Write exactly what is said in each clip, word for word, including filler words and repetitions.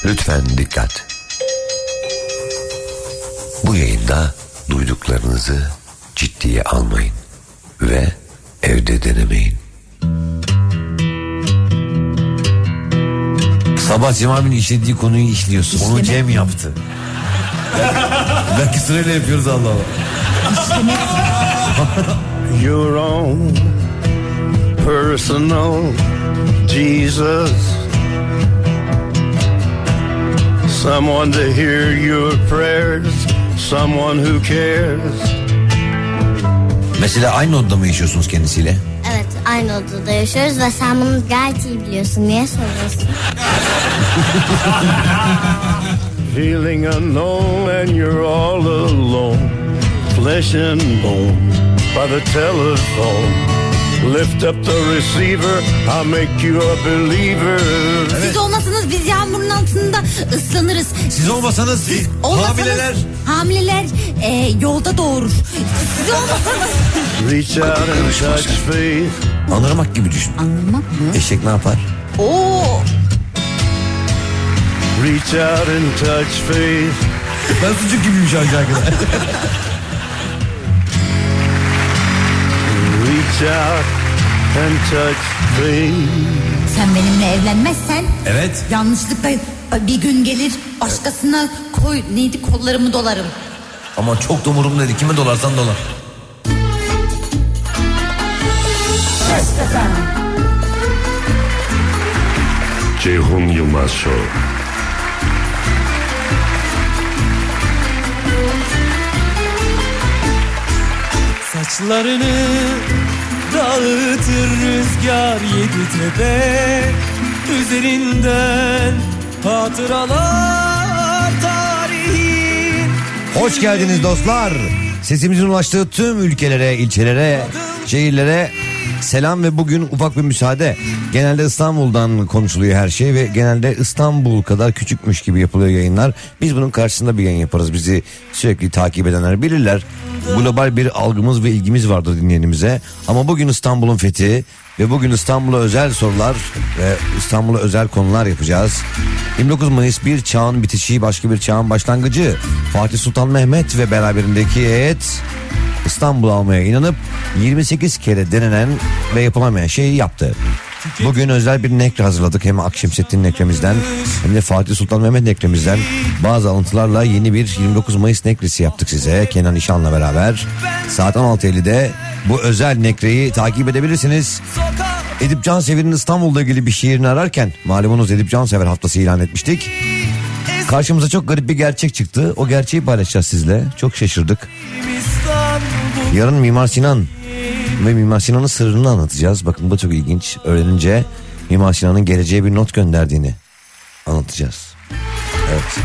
Lütfen dikkat. Bu yayında duyduklarınızı ciddiye almayın ve evde denemeyin. Sabah Cem abinin işlediği konuyu işliyorsun. İşleme. Onu Cem yaptı. Belki sırayla yapıyoruz Allah Allah. Your own personal Jesus, someone to hear your prayers, someone who cares. Mesela aynı odada mı yaşıyorsunuz kendisiyle? Evet, aynı odada yaşıyoruz ve sen bunu gayet iyi biliyorsun. Niye soruyorsun? Feeling unknown and you're all alone, flesh and bone by the telephone. Lift up the receiver, I'll make you a believer. Evet. Siz olmasanız biz yağmurun altında ıslanırız. Siz olmasanız, siz olmasanız hamileler hamileler e, yolda doğurur. Siz olmasanız. Reach out and touch faith. Anırmak gibi düşün. Anırmak mı? Eşek ne yapar? Oo. Reach out and touch faith. Ben sucuk gibiyim şu an şarkıda. Reach out and touch faith. Sen benimle evlenmezsen. Evet. Yanlışlıkla bir gün gelir başkasına koy neydi kollarımı dolarım. Ama çok da umurumda dedi. Kime dolarsan dolar. Ceyhun Yılmaz Show. Saçlarını dağıtır rüzgar yedi tepe, üzerinden hatıralar tarihin. Hoş geldiniz dostlar. Sesimizin ulaştığı tüm ülkelere, ilçelere, şehirlere selam ve bugün ufak bir müsaade. Genelde İstanbul'dan konuşuluyor her şey ve genelde İstanbul kadar küçükmüş gibi yapılıyor yayınlar. Biz bunun karşısında bir yayın yaparız. Bizi sürekli takip edenler bilirler. Global bir algımız ve ilgimiz vardır dinleyenimize. Ama bugün İstanbul'un fethi ve bugün İstanbul'a özel sorular ve İstanbul'a özel konular yapacağız. yirmi dokuz Mayıs bir çağın bitişi, başka bir çağın başlangıcı. Fatih Sultan Mehmet ve beraberindeki heyet İstanbul'u almaya inanıp yirmi sekiz kere denenen ve yapılamayan şeyi yaptı. Bugün özel bir nekre hazırladık. Hem Akşemseddin nekremizden hem de Fatih Sultan Mehmet nekremizden bazı alıntılarla yeni bir yirmi dokuz Mayıs nekresi yaptık size. Kenan İşan'la beraber saat on altı ellide bu özel nekreyi takip edebilirsiniz. Edip Cansever'in İstanbul'la ilgili bir şiirini ararken malumunuz Edip Cansever haftası ilan etmiştik. Karşımıza çok garip bir gerçek çıktı. O gerçeği paylaşacağız sizle. Çok şaşırdık. Yarın Mimar Sinan ve Mimar Sinan'ın sırrını anlatacağız. Bakın bu çok ilginç. Öğrenince Mimar Sinan'ın geleceğe bir not gönderdiğini anlatacağız. Evet.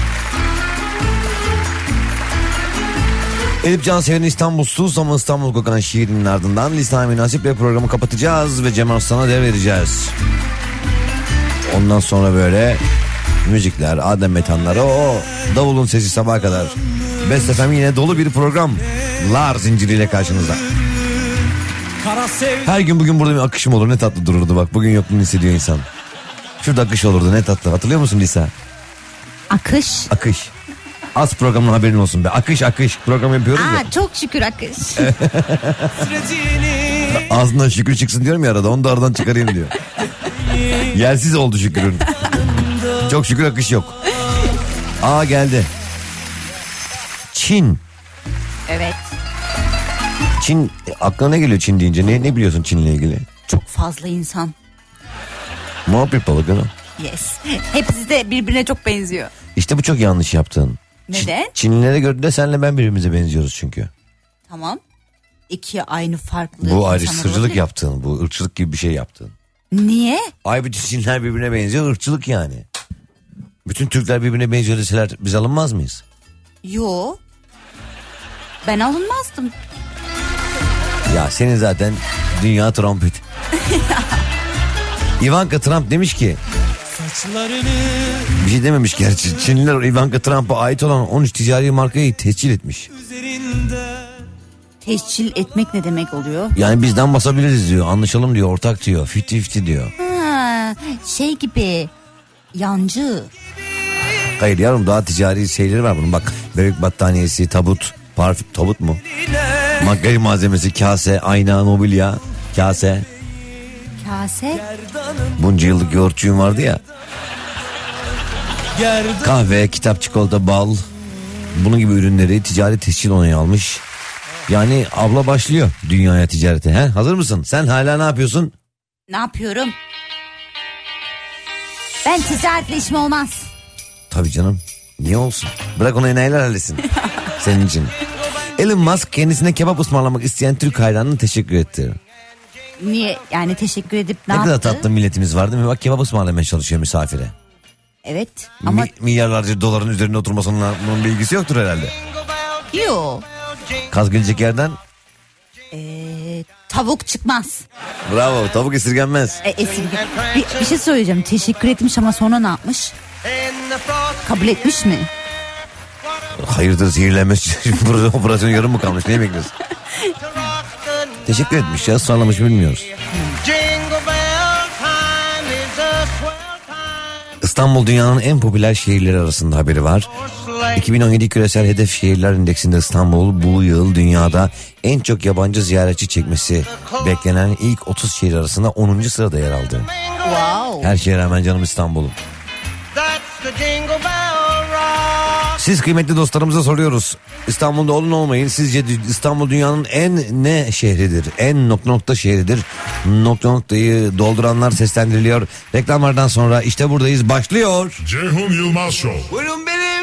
Edip Cansever'in İstanbulsuz ama İstanbul kokan şiirinin ardından Lisan Münasip'le programı kapatacağız ve Cem Arslan'a devredeceğiz. Ondan sonra böyle müzikler, Adem Metanları, o davulun sesi sabaha kadar. Best F M yine dolu bir program. Lar zinciriyle karşınızda. Her gün bugün burada bir akışım olur, ne tatlı dururdu bak. Bugün yokluğunu hissediyor insan. Şurada akış olurdu, ne tatlı. Hatırlıyor musun Lisa? Akış. Akış. Az programın haberin olsun be. Akış akış program yapıyoruz Aa, ya. çok şükür akış. Ağzından şükür çıksın diyorum ya arada. Onu da aradan çıkarayım diyor. Yersiz oldu şükürün. Çok şükür akış yok. Aa geldi. Çin. Evet. Çin, aklına ne geliyor Çin deyince? Ne, ne biliyorsun Çin'le ilgili? Çok fazla insan. Muhabbet balık değil mi? Yes. Hepsi de birbirine çok benziyor. İşte bu çok yanlış yaptığın. Neden? Ç- Çinlilere göre de senle ben birbirimize benziyoruz çünkü. Tamam. İki aynı farklı. Bu ayrıştırıcılık yaptığın, bu ırkçılık gibi bir şey yaptığın. Niye? Ay bütün Çinliler birbirine benziyor, ırkçılık yani. Bütün Türkler birbirine benziyor deseler biz alınmaz mıyız? Yo. Ben alınmazdım. Ya senin zaten dünya Trump'ı. Ivanka Trump demiş ki, bir şey dememiş gerçi. Çinliler Ivanka Trump'a ait olan on üç ticari markayı tescil etmiş. Tescil etmek ne demek oluyor? Yani bizden basabiliriz diyor, anlaşalım diyor, ortak diyor, elli elli diyor. Ha, şey gibi, yancı. Hayır yavrum, daha ticari şeyleri var bunun. Bak, bebek battaniyesi, tabut, parfüm, tabut mu? Makyaj malzemesi, kase, ayna, mobilya, kase. Kase. Bunca yıllık yoğurtçuyum vardı ya. Kahve, kitap, çikolata, bal. Bunun gibi ürünleri ticari tescil onayı almış. Yani abla başlıyor dünyaya ticarete. He? Hazır mısın? Sen hala ne yapıyorsun? Ne yapıyorum? Ben ticaretle işim olmaz. Tabii canım. Niye olsun? Bırak onu enayiler halletsin. Senin için. Elon Musk kendisine kebap ısmarlamak isteyen Türk hayranına teşekkür etti. Niye? Yani teşekkür edip ne, Ne yaptı? kadar tatlı milletimiz var değil mi? Bak, kebap ısmarlamaya çalışıyor misafire. Evet ama... Mi- milyarlarca doların üzerinde oturmasının bunun bilgisi yoktur herhalde. Yok. Kaz gelecek yerden. Ee, tavuk çıkmaz. Bravo, tavuk esirgenmez. E, esirge. Bir, bir şey söyleyeceğim. Teşekkür etmiş ama sonra ne yapmış? Kabul etmiş mi? Hayırdır, zehirlenmez. Burada operasyon yarım mı kalmış? Neyi bekliyorsun? Teşekkür etmiş ya, ısmarlamış bilmiyoruz. İstanbul dünyanın en popüler şehirleri arasında haberi var. iki bin on yedi Küresel Hedef Şehirler İndeksinde İstanbul bu yıl dünyada en çok yabancı ziyaretçi çekmesi beklenen ilk otuz şehir arasında onuncu sırada yer aldı. Wow. Her şeye rağmen canım İstanbul'um. Siz kıymetli dostlarımıza soruyoruz. İstanbul'da olun olmayın. Sizce İstanbul dünyanın en ne şehridir? En nokta nokta şehridir. Nokta noktayı dolduranlar seslendiriliyor. Reklamlardan sonra işte buradayız. Başlıyor. Ceyhun Yılmaz Show. Buyurun benim.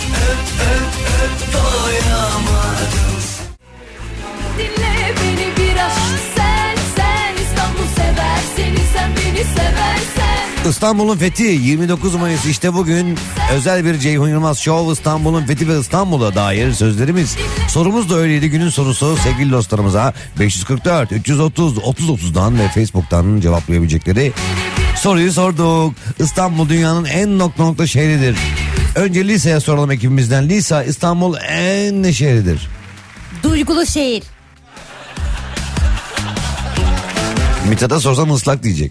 Dinle beni biraz, sen sen İstanbul seversin, sen beni seversen. İstanbul'un fethi yirmi dokuz Mayıs, işte bugün özel bir Ceyhun Yılmaz Show. İstanbul'un fethi ve İstanbul'a dair sözlerimiz. Sorumuz da öyleydi, günün sorusu sevgili dostlarımıza beş yüz kırk dört üç yüz otuz otuz otuzdan ve Facebook'tan cevaplayabilecekleri soruyu sorduk. İstanbul dünyanın en nokta nokta şehridir. Önce Lisa'ya soralım ekibimizden. Lisa, İstanbul en ne şehridir? Duygulu şehir. Mithat'a sorsam ıslak diyecek.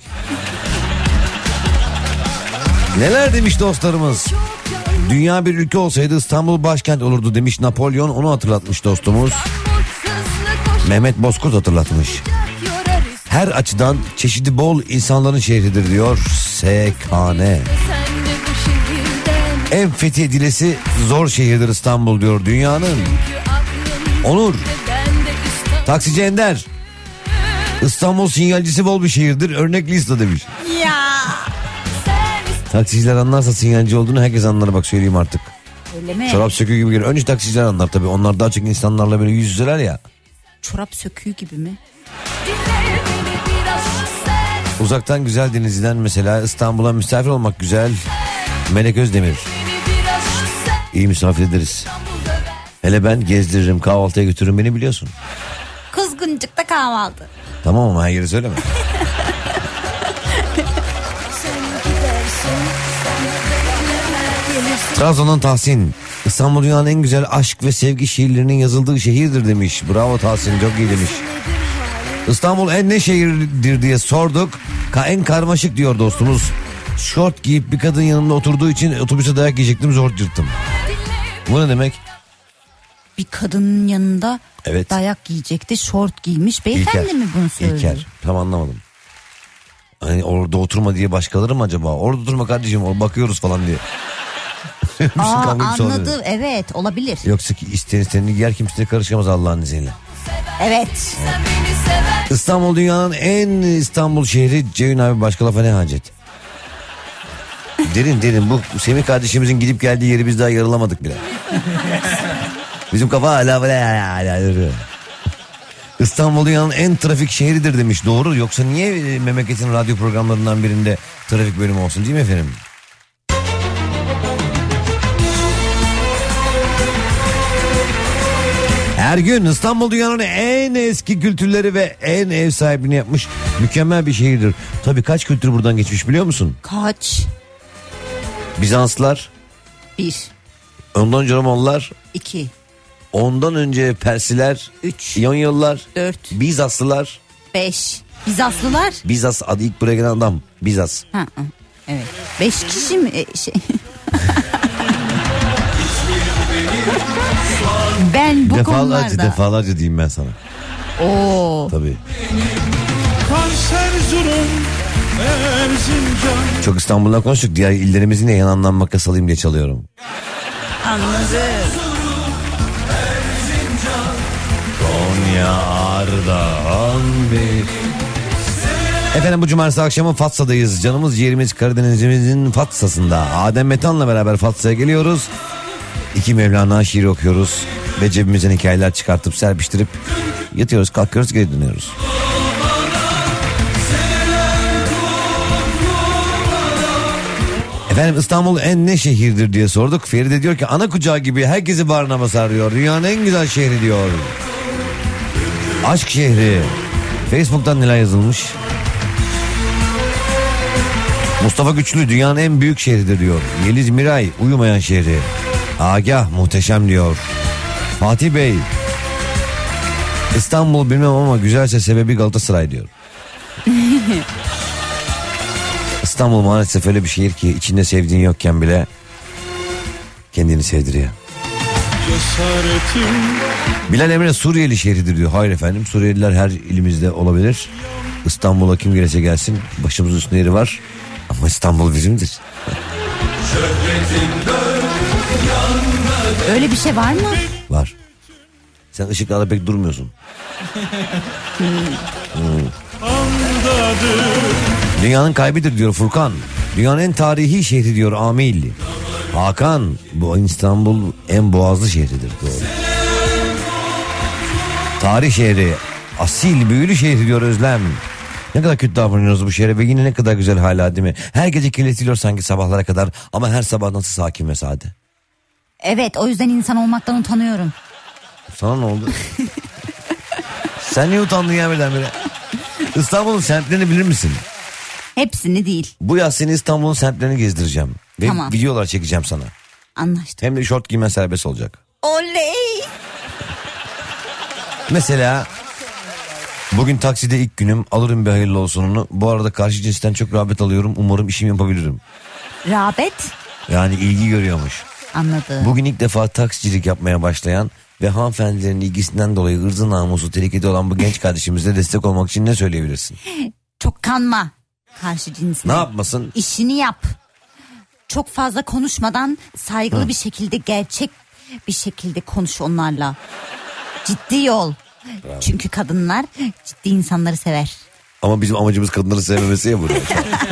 Neler demiş dostlarımız? Dünya bir ülke olsaydı İstanbul başkent olurdu demiş Napolyon, onu hatırlatmış dostumuz. Mehmet Bozkurt hatırlatmış. Her açıdan çeşidi bol insanların şehridir diyor S K N. En fethedilesi zor şehirdir İstanbul diyor dünyanın. Onur. Taksici Ender. İstanbul sinyalcisi bol bir şehirdir, örnek liste demiş. Ya. Taksiciler anlarsa sinyalci olduğunu herkes anlar, bak söyleyeyim artık. Öyle mi? Çorap söküğü gibi gelir. Önce taksiciler anlar tabii. Onlar daha çok insanlarla böyle yüz yüzeler ya. Çorap söküğü gibi mi? Uzaktan güzel denizden mesela İstanbul'a misafir olmak güzel. Melek Özdemir. İyi misafir ederiz. Hele ben gezdiririm, kahvaltıya götürürüm, beni biliyorsun. Kızgıncıkta kahvaltı. Tamam ama her yeri söyleme. Trabzon'dan Tahsin. İstanbul dünyanın en güzel aşk ve sevgi şiirlerinin yazıldığı şehirdir demiş. Bravo Tahsin, çok iyi demiş. İstanbul en ne şehirdir diye sorduk. Ka en karmaşık diyor dostumuz. Şort giyip bir kadın yanımda oturduğu için otobüse dayak yiyecektim, zor yırttım. Bu ne demek? Bir kadının yanında Evet. dayak yiyecekti, şort giymiş. Beyefendi İlker. mi bunu söylüyor? İlker. Tam anlamadım. Hani orada oturma diye başkaları mı acaba? Orada oturma kardeşim, bakıyoruz falan diye. Aa, Kavga etmiş olabilir. anladım, evet, olabilir. Yoksa ki isteyen istenini giyer, kimse de karışamaz Allah'ın izniyle. Evet. İstanbul dünyanın en İstanbul şehri. Ceyhun abi, başka lafa ne hacet? Derin derin, bu Semih kardeşimizin gidip geldiği yeri biz daha yarılamadık bile. Bizim kafa hala böyle hala. İstanbul dünyanın en trafik şehridir demiş. Doğru, yoksa niye memleketin radyo programlarından birinde trafik bölümü olsun, değil mi efendim? Her gün İstanbul dünyanın en eski kültürleri ve en ev sahipliğini yapmış mükemmel bir şehirdir. Tabii kaç kültür buradan geçmiş biliyor musun? Kaç? Bizanslılar, Bir, ondan önce Romalılar, iki, ondan önce Persiler, üç, İyonyalılar, dört, Bizanslılar. beş. Bizanslılar? Bizas adı ilk buraya gelen adam. Bizas. Ha, ha, evet. Beş kişi mi? E, şey. Ben bu Defalarca konularda. defalarca diyeyim ben sana. Oo. Tabii. Kanser zulüm Erzincan. Çok İstanbul'dan konuştuk. Diğer illerimizin de yanından makas alayım diye çalıyorum. Anladım. Konya, Ardahan Bey. Efendim bu cumartesi akşamı Fatsa'dayız. Canımız ciğerimiz Karadeniz'imizin Fatsa'sında. Adem Metan'la beraber Fatsa'ya geliyoruz. İki Mevlana şiir okuyoruz. Ve cebimizden hikayeler çıkartıp serpiştirip yatıyoruz, kalkıyoruz, geri dönüyoruz. Efendim İstanbul en ne şehirdir diye sorduk. Feride diyor ki ana kucağı gibi herkesi bağrına basar diyor. Dünyanın en güzel şehri diyor. Aşk şehri. Facebook'tan neler yazılmış? Mustafa Güçlü dünyanın en büyük şehridir diyor. Yeliz Miray uyumayan şehri. Agah muhteşem diyor. Fatih Bey İstanbul bilmem ama güzelse sebebi Galatasaray diyor. İstanbul maalesef öyle bir şehir ki içinde sevdiğin yokken bile kendini sevdiriyor. Cesaretim Bilal Emre Suriyeli şehridir diyor. Hayır efendim, Suriyeliler her ilimizde olabilir. İstanbul'a kim gelirse gelsin başımızın üstünde yeri var. Ama İstanbul bizimdir. Öyle bir şey var mı? Var. Sen ışıklarda pek durmuyorsun. Hmm. Dünyanın kalbidir diyor Furkan. Dünyanın en tarihi şehri diyor Amil. Hakan, bu İstanbul en boğazlı şehridir. Doğru. Tarih şehri, asil büyülü şehri diyor Özlem. Ne kadar kötü davranıyoruz bu şehre ve yine ne kadar güzel hala değil mi? Her gece kirletiliyor sanki sabahlara kadar ama her sabah nasıl sakin ve sade. Evet, o yüzden insan olmaktan utanıyorum. Sana ne oldu? Sen niye utandın ya birdenbire? İstanbul'un semtlerini bilir misin? Hepsini değil. Bu yaz seni İstanbul'un semtlerini gezdireceğim. Ve Tamam. videolar çekeceğim sana. Anlaştık. Hem de şort giymen serbest olacak. Oley! Mesela bugün takside ilk günüm, alırım bir hayırlı olsununu. Bu arada karşı cinsten çok rağbet alıyorum. Umarım işimi yapabilirim. Rağbet? Yani ilgi görüyormuş. Anladım. Bugün ilk defa taksicilik yapmaya başlayan ve hanımefendilerin ilgisinden dolayı ırzı namusu tehlikede olan bu genç kardeşimize destek olmak için ne söyleyebilirsin? Çok kanma karşı cinsine. Ne yapmasın? İşini yap. Çok fazla konuşmadan saygılı Hı. bir şekilde, gerçek bir şekilde konuş onlarla. Ciddi ol. Bravo. Çünkü kadınlar ciddi insanları sever. Ama bizim amacımız kadınları sevmemesi ya burada.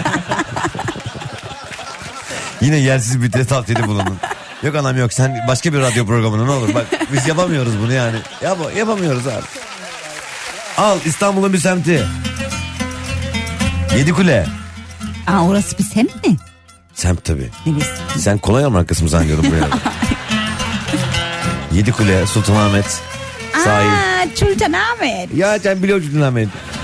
Yine yersiz bir tavsiyede bulundun. Yok anam yok, sen başka bir radyo programına ne olur. Bak biz yapamıyoruz bunu yani. Yap yapamıyoruz abi. Al İstanbul'un bir semti. Yedikule. Aa, orası bir semt mi? Semt tabii. Neresi? Sen kolay markası mı zannediyorum buraya? Yedikule, Sultanahmet, sahil. Aa, Sultanahmet. Ya sen biliyorsun Sultanahmet.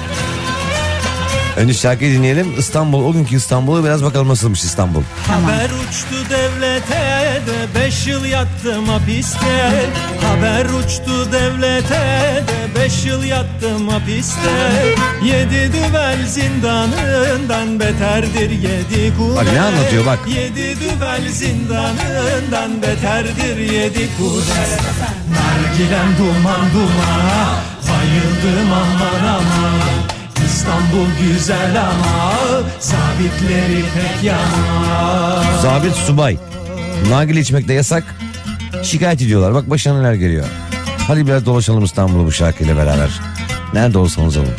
Önce şarkıyı dinleyelim. İstanbul, o günkü İstanbul'u biraz bakalım nasılmış İstanbul. Tamam. Haber uçtu devlete de beş yıl yattım hapiste. Haber uçtu devlete de beş yıl yattım hapiste. Yedi düvel zindanından beterdir yedi kule. Bak ne anlatıyor bak. Yedi düvel zindanından beterdir yedi kule. Nargilem duman duman, bayıldım aman aman. İstanbul güzel ama sabitleri pek yana. Zabit subay. Nargile içmek de yasak. Şikayet ediyorlar. Bak başına neler geliyor. Hadi biraz dolaşalım İstanbul'u bu şarkıyla beraber. Nerede olsanız olun.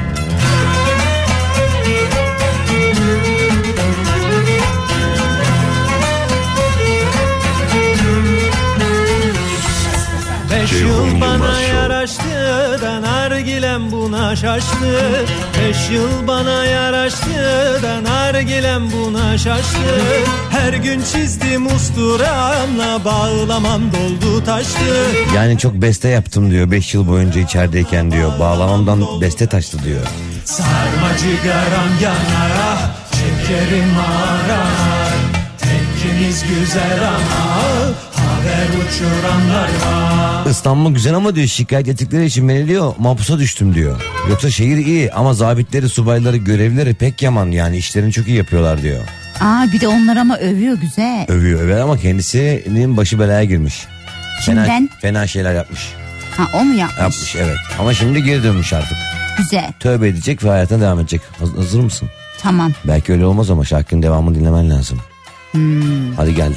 Beş yıl bana yaraştı da nargilem buna şaştı. Beş yıl bana yaraştı da nargilem buna şaştı. Her gün çizdim usturamla, bağlamam doldu taştı. Yani çok beste yaptım diyor beş yıl boyunca içerideyken diyor. Bağlamamdan beste taştı diyor. Sarmacı garam yanar, şekerim arar. Tekkimiz güzel ama haber uçuranlar var. İstanbul güzel ama diyor şikayet ettikleri için beni diyor mahpusa düştüm diyor. Yoksa şehir iyi ama zabitleri, subayları, görevlileri pek yaman, yani işlerini çok iyi yapıyorlar diyor. Aa, bir de onlar ama övüyor güzel. Övüyor över ama kendisinin başı belaya girmiş. Fena, Kimden? fena şeyler yapmış. Ha o mu yapmış? Yapmış evet. Ama şimdi geri dönmüş artık. Güzel. Tövbe edecek ve hayatına devam edecek. Haz- Hazır mısın? Tamam. Belki öyle olmaz ama şarkının devamını dinlemen lazım. Hmm. Hadi gel.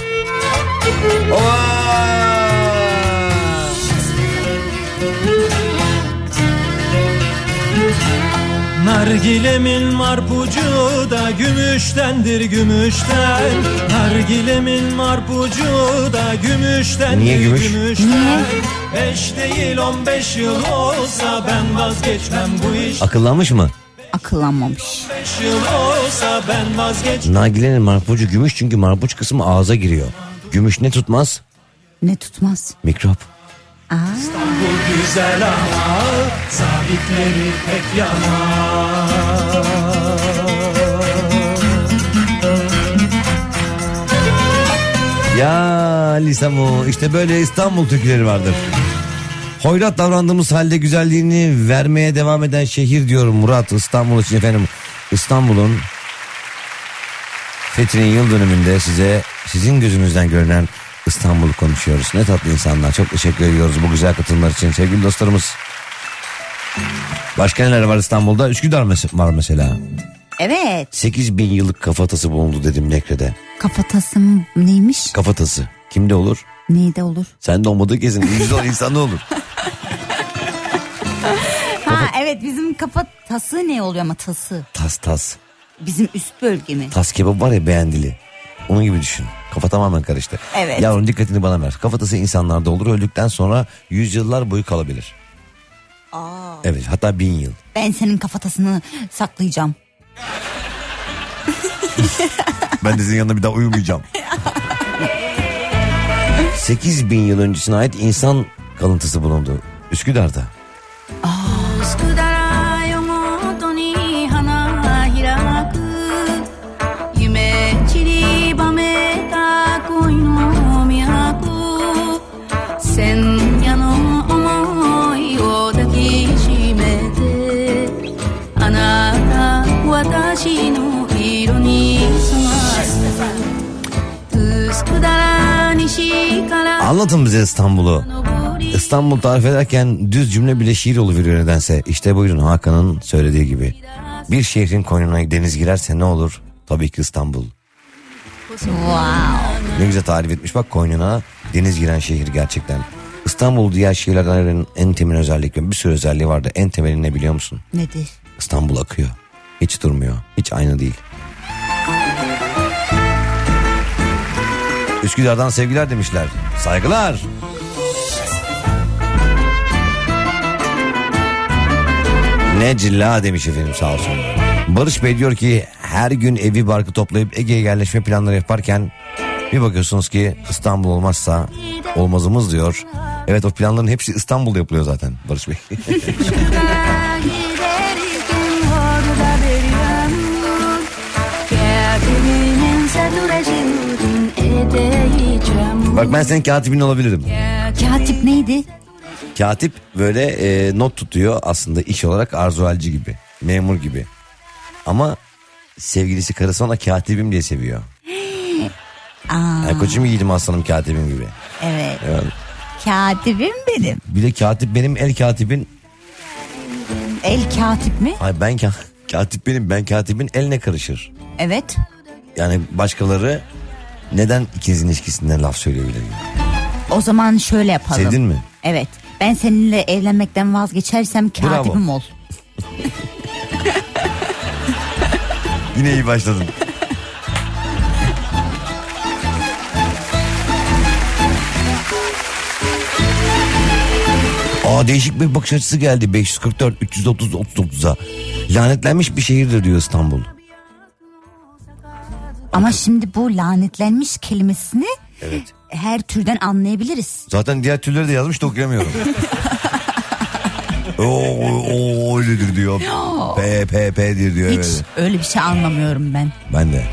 Nargilemin marpucu da gümüştendir gümüşten. Nargilemin marpucu da gümüştendir Niye gümüş? gümüşten. Niye? Beş değil on beş yıl olsa ben vazgeçmem bu iş. Akıllanmış mı? Akıllanmamış. Beş yıl olsa ben vazgeçmem. Nargilenin marpucu gümüş çünkü marpuç kısmı ağza giriyor. Gümüş ne tutmaz? Ne tutmaz? Mikrop. Aa. Bu güzel ama sabitleri pek yaman. Ya Lisamo işte böyle İstanbul türküleri vardır. Hoyrat davrandığımız halde güzelliğini vermeye devam eden şehir diyorum Murat. İstanbul için efendim. İstanbul'un fethinin yıl dönümünde size sizin gözünüzden görünen İstanbul'u konuşuyoruz. Ne tatlı insanlar. Çok teşekkür ediyoruz bu güzel katılımlar için sevgili dostlarımız. Başka neler var İstanbul'da? Üsküdar mes- var mesela. Evet. sekiz bin yıllık kafatası bulundu dedim Nekre'de. Kafatası mı neymiş? Kafatası. Kimde olur? Neyde olur? Sende olmadığı kesin. Yüzde on insanda olur. Ha evet bizim kafatası ne oluyor ama tası? Tas tas. Bizim üst bölge mi? Tas kebap var ya beğendili. Onun gibi düşün. Kafa tamamen karıştı. Evet. Yavrum dikkatini bana ver. Kafatası insanlarda olur. Öldükten sonra yüzyıllar boyu kalabilir. Aa. Evet hatta bin yıl. Ben senin kafatasını saklayacağım. Ben de senin yanında bir daha uyumayacağım. sekiz bin yıl öncesine ait insan kalıntısı bulundu. Üsküdar'da. Anlatın bize İstanbul'u. İstanbul tarif ederken düz cümle bile şiir oluveriyor nedense. İşte buyurun Hakan'ın söylediği gibi. Bir şehrin koynuna deniz girerse ne olur? Tabii ki İstanbul. Wow. Ne güzel tarif etmiş bak koynuna deniz giren şehir gerçekten. İstanbul diğer şehirlerden ayıran en temel özellik, bir sürü özelliği vardı. En temeli ne biliyor musun? Nedir? İstanbul akıyor. Hiç durmuyor. Hiç aynı değil. Üsküdar'dan sevgiler demişler. Saygılar. Ne cilla demiş efendim sağ olsun. Barış Bey diyor ki her gün evi barkı toplayıp Ege'ye yerleşme planları yaparken bir bakıyorsunuz ki İstanbul olmazsa olmazımız diyor. Evet o planların hepsi İstanbul'da yapılıyor zaten Barış Bey. Bak ben senin katibin olabilirim. Katip neydi? Katip böyle e, not tutuyor aslında iş olarak arzualci gibi. Memur gibi. Ama sevgilisi karısı ona katibim diye seviyor. Aa, Yani koçum yiğidim aslanım katibim gibi. evet. Evet. Katibim benim. Bir de katip benim el katibin. El katip mi? Hayır ben ka- katip benim ben katibin eline karışır. Evet. Yani başkaları neden ikinizin ilişkisinden laf söyleyebilir? O zaman şöyle yapalım. Sevdin mi? Evet. Ben seninle evlenmekten vazgeçersem katibim Bravo. ol. Yine iyi başladın. Aa değişik bir bakış açısı geldi. beş yüz kırk dört üç yüz otuz otuz dokuza. Lanetlenmiş bir şehirdir diyor İstanbul. Ama şimdi bu lanetlenmiş kelimesini Evet. her türden anlayabiliriz. Zaten diğer türleri de yazmış da okuyamıyorum. Oo, o öyledir diyor. P P P'dir diyor. Hiç Evet. öyle bir şey anlamıyorum ben. Ben de.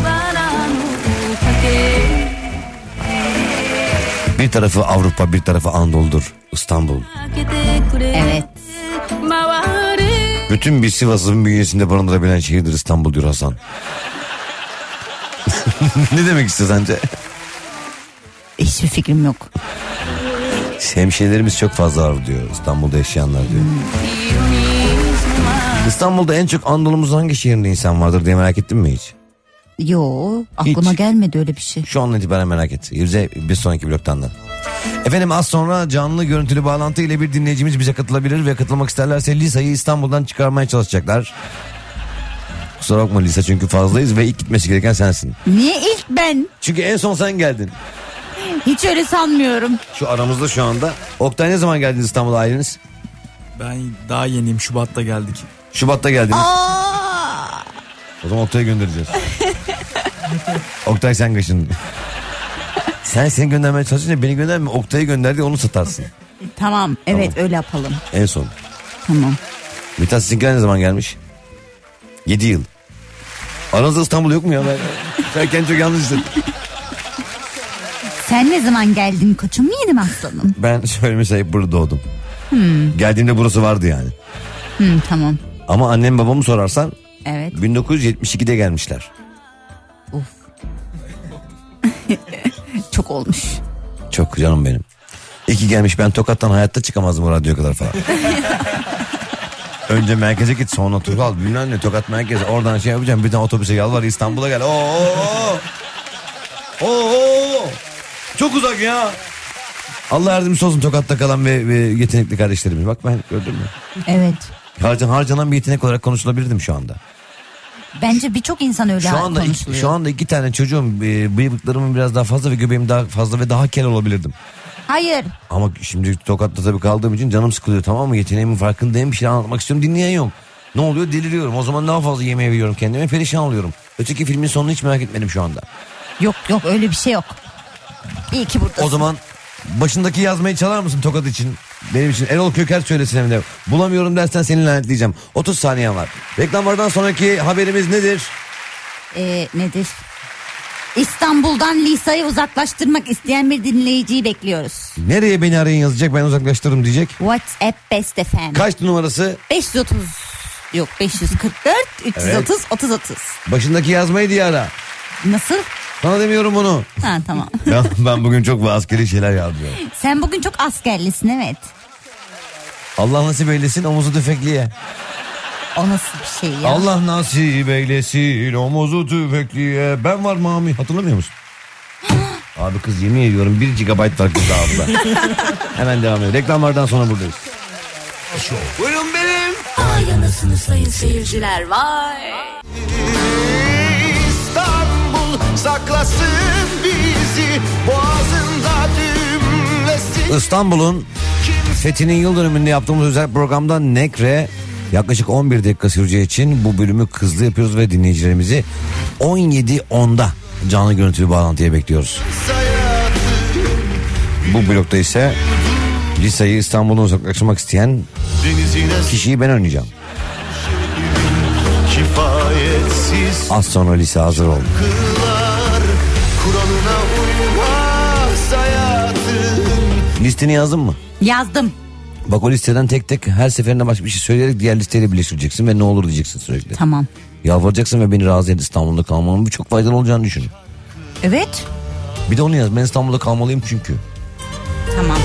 Bir tarafı Avrupa bir tarafı Anadolu'dur İstanbul. Evet. Bütün bir Sivas'ın bünyesinde barındırabilen şehirdir İstanbul diyor Hasan. Ne demek istiyor sence? Hiçbir fikrim yok. Hemşehrilerimiz çok fazla var diyor, İstanbul'da yaşayanlar diyor. İstanbul'da en çok Anadolu'muzun hangi şehrinde insan vardır diye merak ettin mi hiç? Yo, aklıma Hiç. gelmedi öyle bir şey. Şu an itibaren merak et. Yüze bir sonraki bloktan da. Efendim az sonra canlı görüntülü bağlantı ile bir dinleyicimiz bize katılabilir ve katılmak isterlerse Lisa'yı İstanbul'dan çıkarmaya çalışacaklar. Kusura bakma Lisa, çünkü fazlayız ve ilk gitmesi gereken sensin. Niye ilk ben? Çünkü en son sen geldin. Hiç öyle sanmıyorum. Şu aramızda şu anda. Oktay, ne zaman geldiniz İstanbul'a aileniz? Ben daha yeniyim, Şubat'ta geldik. Şubat'ta geldiniz. Aa! O zaman Oktay'ı göndereceğiz. Oktay sen kaçın. Sen seni göndermeye çalışınca beni gönderme. Oktay'ı gönderdi, onu satarsın. Tamam, evet Tamam. öyle yapalım. En son. Tamam. Mithat sizinkiler ne zaman gelmiş? Yedi yıl. Aranızda İstanbul yok mu ya? Ben, sen kendini çok yanlış hissettin. Sen ne zaman geldin koçum, yedim aslanım? Ben şöyle mesela burada doğdum. Hmm. Geldiğimde burası vardı yani. Hmm, tamam. Ama annem babamı sorarsan Evet. bin dokuz yüz yetmiş ikide gelmişler. Uf. Çok olmuş. Çok canım benim. İki gelmiş, ben Tokat'tan hayatta çıkamazdım o radyoya kadar falan. Önce merkeze git, sonra Tokal bilmem ne, Tokat merkeze, oradan şey yapacağım, bir tane otobüse yalvar İstanbul'a gel. Oo, oo, oo, oo. Çok uzak ya. Allah yardımcısı olsun Tokat'ta kalan ve, ve yetenekli kardeşlerimiz. Bak ben gördün mü? Evet. Harcan, harcanan bir yetenek olarak konuşulabilirdim şu anda. Bence birçok insan öyle Şu anda iki, konuşuluyor. şu anda iki tane çocuğum, e, bıyıklarımın biraz daha fazla ve göbeğim daha fazla ve daha kel olabilirdim. Hayır. Ama şimdi Tokat'ta tabii kaldığım için canım sıkılıyor, tamam mı? Yeteneğimin farkındayım, bir şey anlatmak istiyorum, dinleyen yok. Ne oluyor? Deliriyorum. O zaman daha fazla yemeğe veriyorum kendime, perişan oluyorum. Öteki filmin sonunu hiç merak etmedim şu anda. Yok yok, öyle bir şey yok. İyi ki buradasın. O zaman başındaki yazmayı çalar mısın Tokat için? Benim için Erol Köker söylesin hem de. Bulamıyorum dersen seni lanetleyeceğim. otuz saniyen var. Reklamlardan sonraki haberimiz nedir? Ee, nedir? İstanbul'dan Lisa'yı uzaklaştırmak isteyen bir dinleyiciyi bekliyoruz. Nereye beni arayın yazacak, ben uzaklaştırırım diyecek. WhatsApp Best F M. Kaç numarası? beş yüz otuz yok beş yüz kırk dört üç yüz otuz otuz otuz. Başındaki yazmayı diye ara. Nasıl? Sana demiyorum bunu. Ha tamam. ben, ben bugün çok askeri şeyler yazıyorum. Sen bugün çok askerlisin, evet. Allah nasip eylesin omuzu tüfekliye. O nasıl bir şey ya? Allah nasip eylesin omuzu tüfekliye. Ben var Mami, hatırlamıyor musun? Abi kız yemin ediyorum bir gigabayt var kızda abla. Hemen devam edelim. Reklamlardan sonra buradayız. Buyurun benim. Ay anasını sayın seyirciler, vay. İstanbul saklasın bizi, boğazında düğümlesin. İstanbul'un fethinin yıl dönümünde yaptığımız özel programdan Nekre yaklaşık on bir dakika süreceği için bu bölümü hızlı yapıyoruz ve dinleyicilerimizi on yedi onda canlı görüntülü bağlantıya bekliyoruz. Bu blokta ise Lisa'yı İstanbul'dan uzaklaştırmak isteyen kişiyi ben oynayacağım. Kifayetsiz Az sonra Lisa hazır oldu. kılar, kuralına uymaz hayatın. Listeni yazdın mı? Yazdım. Bak o listeden tek tek her seferinde başka bir şey söyleyerek diğer listeyle birleştireceksin ve ne olur diyeceksin sürekli. Tamam. Yalvaracaksın ve beni razı et, İstanbul'da kalmamın çok faydalı olacağını düşün. Evet. Bir de onu yaz, ben İstanbul'da kalmalıyım çünkü. Tamam.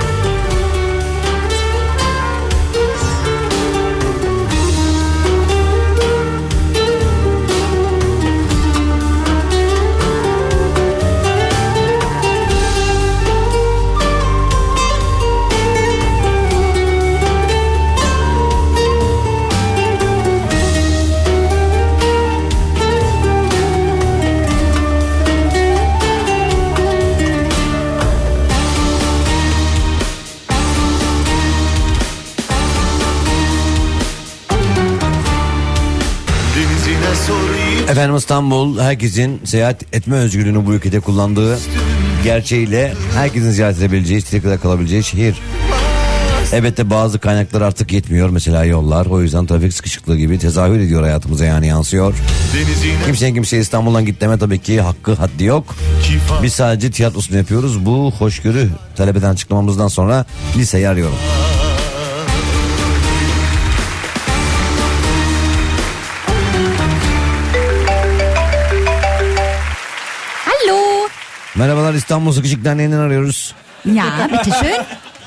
Denizine sorayım. Efendim İstanbul herkesin seyahat etme özgürlüğünü bu ülkede kullandığı gerçeğiyle herkesin ziyaret edebileceği, istediği kadar kalabileceği şehir. Elbette bazı kaynaklar artık yetmiyor, mesela yollar, o yüzden trafik sıkışıklığı gibi tezahür ediyor hayatımıza, yani yansıyor. Denizine Kimsenin kimseye İstanbul'dan git deme tabii ki hakkı haddi yok. kifa Biz sadece tiyatrosunu yapıyoruz. Bu hoşgörü talep eden açıklamamızdan sonra Lise'yi arıyorum. Alo. Merhabalar, İstanbul Sıkışık Derneği'nden arıyoruz. Ya bitteschön.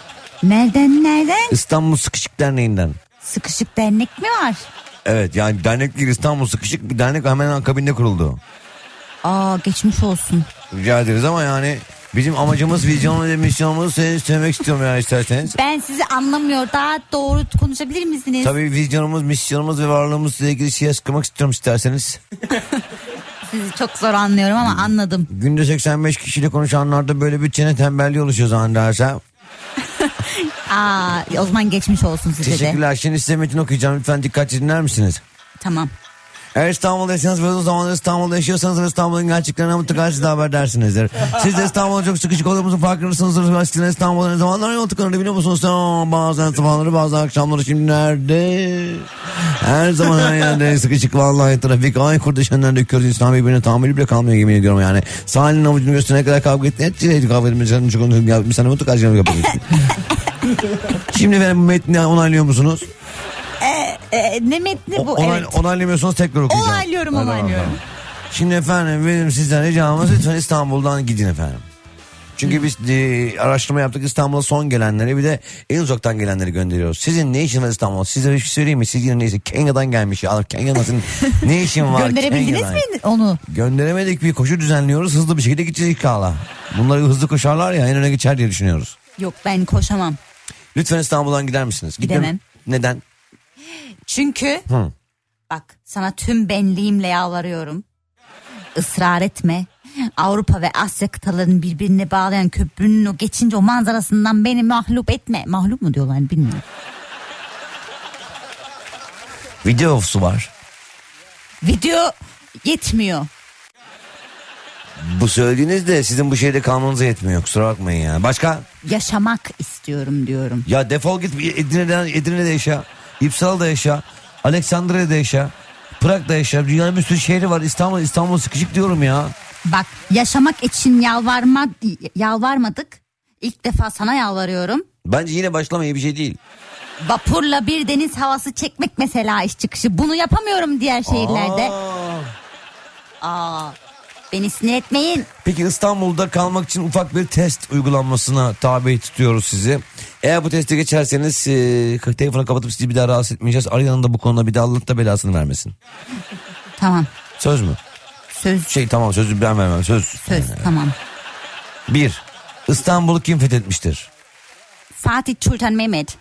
Nereden nereden? İstanbul Sıkışık Derneği'nden. Sıkışık dernek mi var? Evet yani dernek değil, İstanbul Sıkışık bir dernek hemen akabinde kuruldu. Aa, geçmiş olsun. Rica ederiz ama yani bizim amacımız, vizyonumuz ve misyonumuzu size söylemek istiyorum yani isterseniz. Ben sizi anlamıyor. Daha doğru konuşabilir misiniz? Tabii vizyonumuz, misyonumuz ve varlığımızla ilgili şey sıkmak istiyorum isterseniz. Sizi çok zor anlıyorum ama anladım. Günde seksen beş kişiyle konuşanlarda böyle bir çene tembelliği oluşuyor zannedersem. Aa, o zaman geçmiş olsun size de. Teşekkürler. Şimdi size metin okuyacağım. Lütfen dikkatli dinler misiniz? Tamam. Eğer İstanbul'da yaşıyorsanız ve uzun zamandır İstanbul'da yaşıyorsanız İstanbul'un gerçeklerinden mutlaka siz de haberdarsinizdir. Siz de İstanbul'da çok sıkışık olduğumuzun farkındasınızdır. Eskiden İstanbul'da ne zamanlar yol tıkanırdı biliyor musunuz? Bazen sabahları, bazen akşamları, şimdi nerede? Her zaman her yerde sıkışık vallahi trafik. Ay kurdeşenler döküyoruz. İnsan birbirine tahammülü bile kalmıyor yemin ediyorum yani. Sahilin avucunu gösterene kadar kavga ettin. Hep kavga etmeyeceğim. Bir sene mutlaka canım yapalım. Şimdi efendim bu metni onaylıyor musunuz? Ee, e, ne metni bu? Onay, evet. Onaylamıyorsanız tekrar okuyacağım. Onaylıyorum, Hadi onaylıyorum. bakalım. Şimdi efendim benim sizden ricamız lütfen İstanbul'dan gidin efendim. Çünkü biz e, araştırma yaptık, İstanbul'a son gelenleri bir de en uzaktan gelenleri gönderiyoruz. Sizin ne işin var İstanbul'da? Size bir şey söyleyeyim mi? Siz yine neyse Kenya'dan gelmiş ya. Kenya'dan ne işin var? Gönderebildiniz Kenya'dan. mi onu? Gönderemedik, bir koşu düzenliyoruz. Hızlı bir şekilde gideceğiz inşallah. Bunları hızlı koşarlar ya, en öne geçer diye düşünüyoruz. Yok, ben koşamam. Lütfen İstanbul'dan gider misiniz? Gitmem. Gidemem. Neden? Çünkü Hı. bak, sana tüm benliğimle yalvarıyorum. Israr etme. Avrupa ve Asya kıtalarını birbirine bağlayan köprünün o geçince o manzarasından beni mahlup etme. Mahlup mu diyorlar bilmiyorum. Videosu var. Video yetmiyor. Bu söylediğiniz de sizin bu şehirde kalmanıza yetmiyor, kusura bakmayın ya. Başka? Yaşamak istiyorum diyorum. Ya defol git, Edirne'den, Edirne'de yaşa, İpsala'da yaşa, Aleksandriye'de yaşa, Prag'da yaşa. Dünyanın bir sürü şehri var. İstanbul, İstanbul sıkışık diyorum ya. Bak, yaşamak için yalvarma, yalvarmadık. İlk defa sana yalvarıyorum. Bence yine başlama, iyi bir şey değil. Vapurla bir deniz havası çekmek mesela iş çıkışı. Bunu yapamıyorum diğer şehirlerde. Aa. Aa. Beni sinir etmeyin. Peki İstanbul'da kalmak için ufak bir test uygulanmasına tabi tutuyoruz sizi. Eğer bu testi geçerseniz e, telefonu kapatıp sizi bir daha rahatsız etmeyeceğiz. Arayanın da bu konuda bir daha Allah da belasını vermesin. Tamam. Söz mü? Söz. Şey tamam, sözü ben vermem, söz. Söz yani. Tamam. Bir, İstanbul'u kim fethetmiştir? Fatih Sultan Mehmet.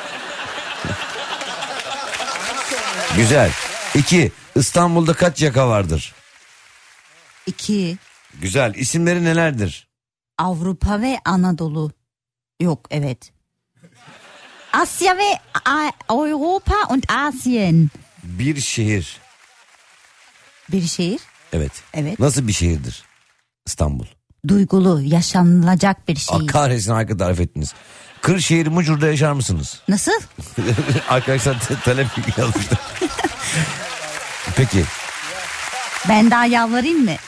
Güzel. İki, İstanbul'da kaç yaka vardır? İki. Güzel. İsimleri nelerdir? Avrupa ve Anadolu. Yok, evet. Asya ve A- Avrupa und Asien. Bir şehir. Bir şehir. Evet. Evet. Nasıl bir şehirdir İstanbul? Duygulu, yaşanılacak bir şehir. Ah, kahretsin, harika tarif ettiniz. Kırşehir Mucur'da yaşar mısınız? Nasıl? Arkadaşlar t- talep yazmışlar. Peki. Ben daha yalvarayım mı?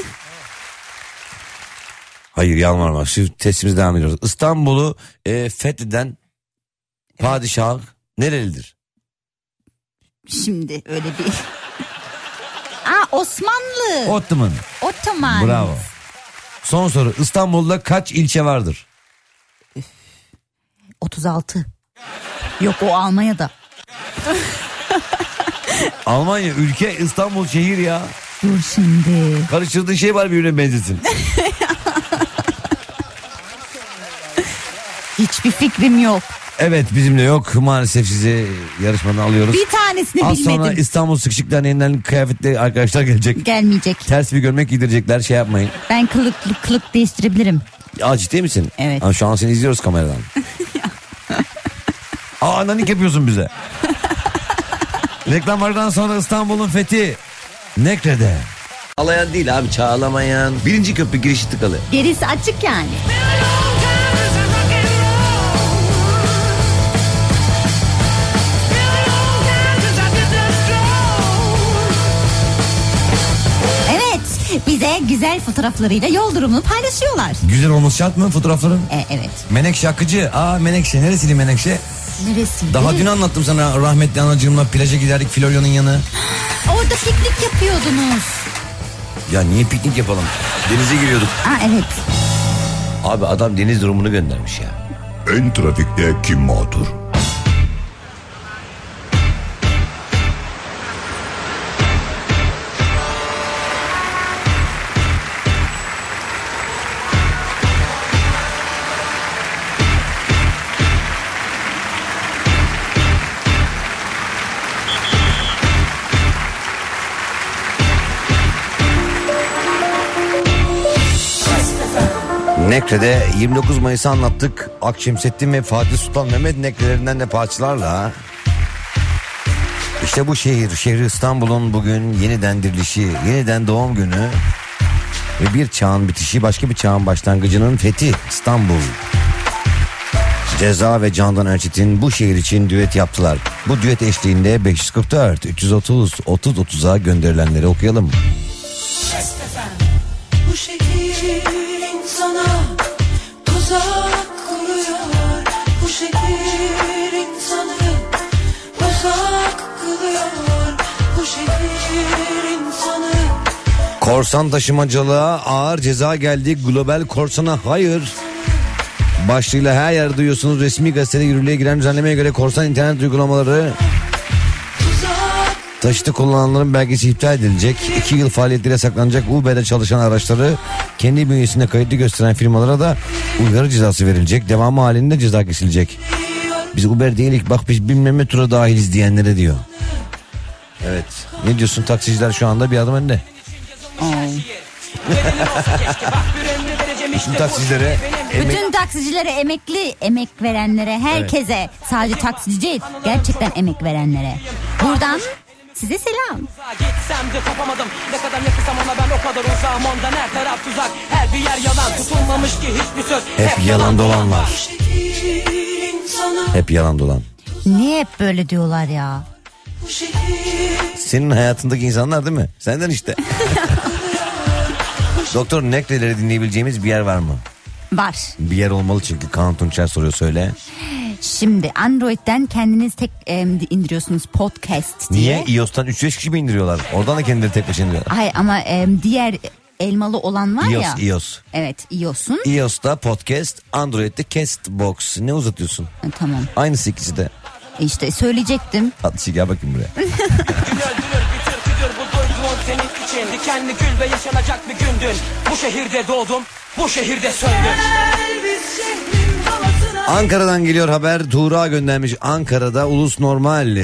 Hayır, yalvarma. Şu testimize devam ediyoruz. İstanbul'u e, fetheden padişah nerelidir? Şimdi öyle bir... Aa, Osmanlı. Ottoman. Ottoman. Bravo. Son soru. İstanbul'da kaç ilçe vardır? otuz altı. Yok, o Almanya'da. Almanya ülke, İstanbul şehir ya. Dur şimdi. Karıştırdığın şey var, birbirine benzesin. Hiçbir fikrim yok. Evet, bizimle yok. Maalesef sizi yarışmadan alıyoruz. Bir tanesini Az bilmedim. sonra İstanbul Sıkışık Derneği'nden kıyafetli arkadaşlar gelecek. Gelmeyecek. Ters bir gömlek giydirecekler, şey yapmayın. Ben kılık kılık, kılık değiştirebilirim. Aa, ciddi misin? Evet. Aa, şu an seni izliyoruz kameradan. Aa, nanik yapıyorsun bize. Reklamlardan sonra İstanbul'un fethi Nekre'de. Ağlayan değil abi, çağlamayan. Birinci köprü girişi tıkalı. Gerisi açık yani. Evet, bize güzel fotoğraflarıyla yol durumunu paylaşıyorlar. Güzel olması şart mı fotoğrafların? E, evet. Menekşe Akıcı. Aa, Menekşe. Neresiydi Menekşe? Neresi? Daha dün anlattım sana, rahmetli anacığımla plaja giderdik, Florya'nın yanı. Orada piknik yapıyordunuz. Ya niye piknik yapalım? Denize giriyorduk. Aa, evet. Abi adam deniz durumunu göndermiş ya. en trafikte kim mağdur? Nekre'de yirmi dokuz Mayıs'ı anlattık. Akşemseddin ve Fatih Sultan Mehmet nekrelerinden de parçalarla. İşte bu şehir, şehri İstanbul'un bugün yeniden dirilişi, yeniden doğum günü ve bir çağın bitişi, başka bir çağın başlangıcının fethi İstanbul. Ceza ve Candan Erçetin bu şehir için düet yaptılar. Bu düet eşliğinde beş yüz kırk dört üç yüz otuz otuz otuza gönderilenleri okuyalım. Bu şehir insana tuzak kuruyor. Bu şehir insanı uzak kılıyor. Bu şehir insanı. Korsan taşımacılığa ağır ceza geldi. Global korsana hayır. Başlığıyla her yerde duyuyorsunuz. Resmi gazetede yürürlüğe giren düzenlemeye göre korsan internet uygulamaları taşıtı kullananların belgesi iptal edilecek. İki yıl faaliyetleri yasaklanacak. Uber'de çalışan araçları kendi bünyesinde kayıtlı gösteren firmalara da uyarı cezası verilecek. Devamı halinde ceza kesilecek. Biz Uber değilik, bak biz bilmem ne tura dahiliz diyenlere diyor. Evet. Ne diyorsun, taksiciler şu anda bir adım önde. Bütün taksicilere emek... Bütün taksicilere, emekli emek verenlere, herkese, evet. Sadece taksici değil, gerçekten emek verenlere. Buradan size selam. Gitsem de kopamadım. Ne kadar yakınsam ona ben o kadar uzağım. Ondan her taraf tuzak. Her bir yer yalan. Tutulmamış ki hiçbir söz. Hep, hep yalan dolan var. Hep yalan dolan. Niye hep böyle diyorlar ya? Senin hayatındaki insanlar değil mi? Senden işte. Doktor, nekreleri dinleyebileceğimiz bir yer var mı? Var. Bir yer olmalı çünkü. Kaan Tunçer soruyor, söyle. Şimdi Android'den kendiniz tek e, indiriyorsunuz podcast diye. Niye? iOS'tan üç beş kişi mi indiriyorlar? Oradan da kendileri tek başına indiriyorlar. Hayır ama e, diğer elmalı olan var iOS, ya. iOS. Evet, iOS'un. iOS'ta podcast, Android'de Castbox. Ne uzatıyorsun? E, tamam. Aynısı ikisi de. E işte söyleyecektim. Tatlısı, gel bakayım buraya. Senin için dikenli gül ve yaşanacak bir gündün. Bu şehirde doğdum, bu şehirde söndüm. Ankara'dan geliyor haber. Tuğra göndermiş. Ankara'da ulus normal.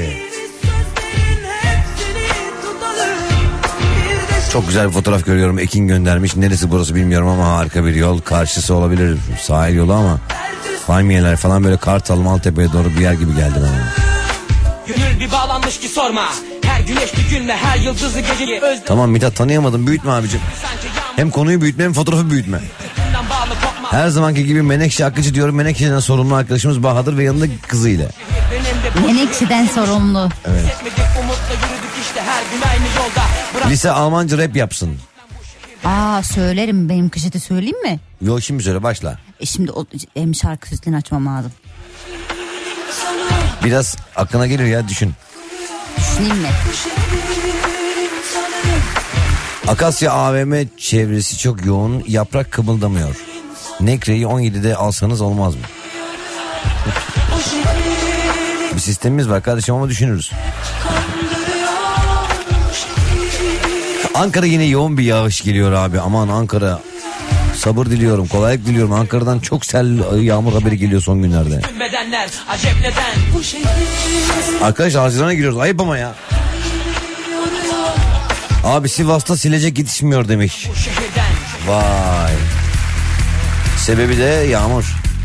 Çok güzel bir fotoğraf görüyorum. Ekin göndermiş. Neresi burası bilmiyorum ama harika bir yol. Karşısı olabilir sahil yolu ama palmiyeler falan, böyle Kartal, Maltepe'ye doğru bir yer gibi geldi bana. Gönül bir bağlanmış ki sorma. Her güneşli günle her yıldızlı geceyi özledim. Tamam Mithat, tanıyamadım, büyütme abicim. Hem konuyu büyütme hem fotoğrafı büyütme. Her zamanki gibi Menekşe Akıcı diyorum. Menekşe'den sorumlu arkadaşımız Bahadır ve yanında kızıyla. Menekşe'den sorumlu. Evet. Lise Almanca rap yapsın. Aa, söylerim, benim kışıtı söyleyeyim mi? Yok, şimdi söyle, başla. E şimdi o hem şarkı sözlerini açmam lazım. Biraz aklına gelir ya, düşün. Düşüneyim mi? Akasya A V M çevresi çok yoğun, yaprak kımıldamıyor. Nekre'yi on yedide alsanız olmaz mı? Bir sistemimiz var kardeşim ama düşünürüz. Ankara yine yoğun bir yağış geliyor abi. Aman Ankara, sabır diliyorum, kolaylık diliyorum. Ankara'dan çok sel yağmur haberi geliyor son günlerde. Arkadaşlar Haziran'a giriyoruz, ayıp ama ya. Abi Sivas'ta silecek yetişmiyor demiş. Vay. Sebebi de yağmur.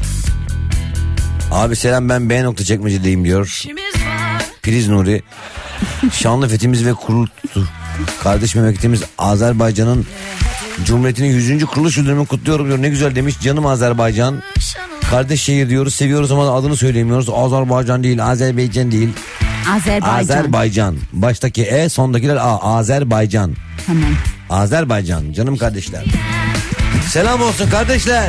Abi selam, ben B nokta çekmecedeyim diyor. Priz Nuri. Şanlı fethimiz ve kurultu. Kardeş memleketimiz Azerbaycan'ın Cumhuriyeti'nin yüzüncü kuruluş yıldönümünü kutluyorum diyor. Ne güzel demiş, canım Azerbaycan. Kardeş şehir diyoruz, seviyoruz ama adını söyleyemiyoruz. Azerbaycan değil, Azerbaycan değil. Azerbaycan. Azerbaycan. Baştaki E, sondakiler A. Azerbaycan. Tamam. Azerbaycan. Canım kardeşler. Selam olsun kardeşler.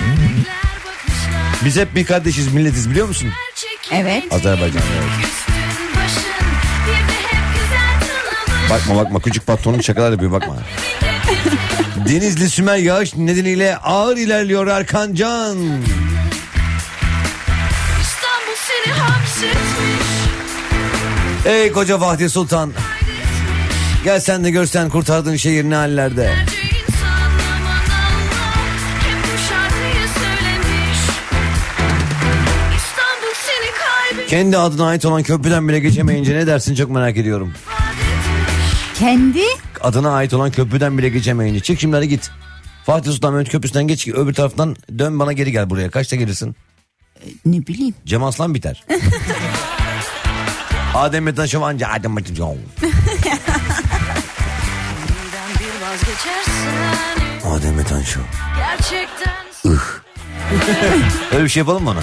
Biz hep bir kardeşiz, milletiz, biliyor musun? Evet. Azerbaycan. Evet. Bakma bakma, küçük patronun şakalar yapıyor, bakma. Denizli Sümer yağış nedeniyle ağır ilerliyor Erkan Can. hapsetmiş. Ey koca Fatih Sultan. Gel sen de görsen kurtardığın şehir ne hallerde. Kendi adına ait olan köprüden bile geçemeyince ne dersin çok merak ediyorum. Kendi? Adına ait olan köprüden bile geçemeyince. Çık şimdi hadi git. Fatih Sultan Mehmet Köprüsü'nden geç, öbür taraftan dön, bana geri gel buraya. Kaçta gelirsin? Ee, ne bileyim. Cem Aslan biter. Adem Metan Şov anca Adem Metan Şov. Adem Metan Şov. Gerçekten. Ih. Öyle bir şey yapalım mı ona?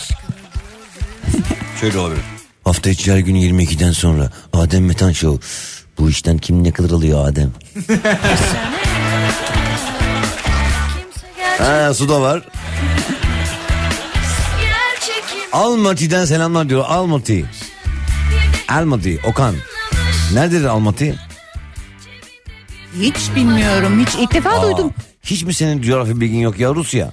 Şöyle olabilir. Hafta içi her gün yirmi ikiden sonra Adem Metan Show. Bu işten kim ne kadar alıyor Adem? Ha, su da var. Almaty'den selamlar diyor. Almaty. Almaty. Okan. Nerededir Almaty? Hiç bilmiyorum. Hiç ilk defa Aa, duydum. Hiç mi senin coğrafya bilgin yok ya? Rusya.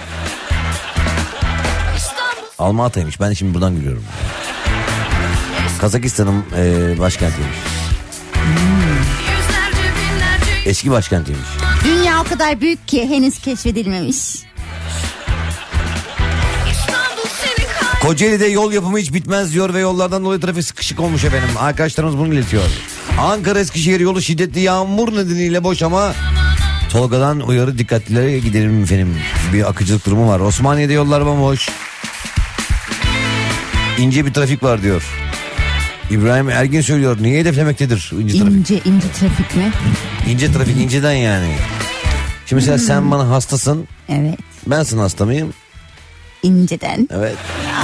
Almaty'ymiş. Ben şimdi buradan gülüyorum. Kazakistan'ın e, başkentiymiş. Hmm. Eski başkentiymiş. Dünya o kadar büyük ki henüz keşfedilmemiş. Kocaeli'de yol yapımı hiç bitmez diyor ve yollardan dolayı trafik sıkışık olmuş efendim. Arkadaşlarımız bunu iletiyor. Ankara Eskişehir yolu şiddetli yağmur nedeniyle boş ama Tolga'dan uyarı, dikkatlilere gidelim efendim. Bir akıcılık durumu var. Osmaniye'de yollar bomboş. İnce bir trafik var diyor. İbrahim Ergin söylüyor. Niye hedeflemektedir ince trafik? İnce ince trafik mi? İnce trafik inceden yani. Şimdi mesela hmm. sen bana hastasın. Evet. Ben sana hasta mıyım? İnceden. Evet.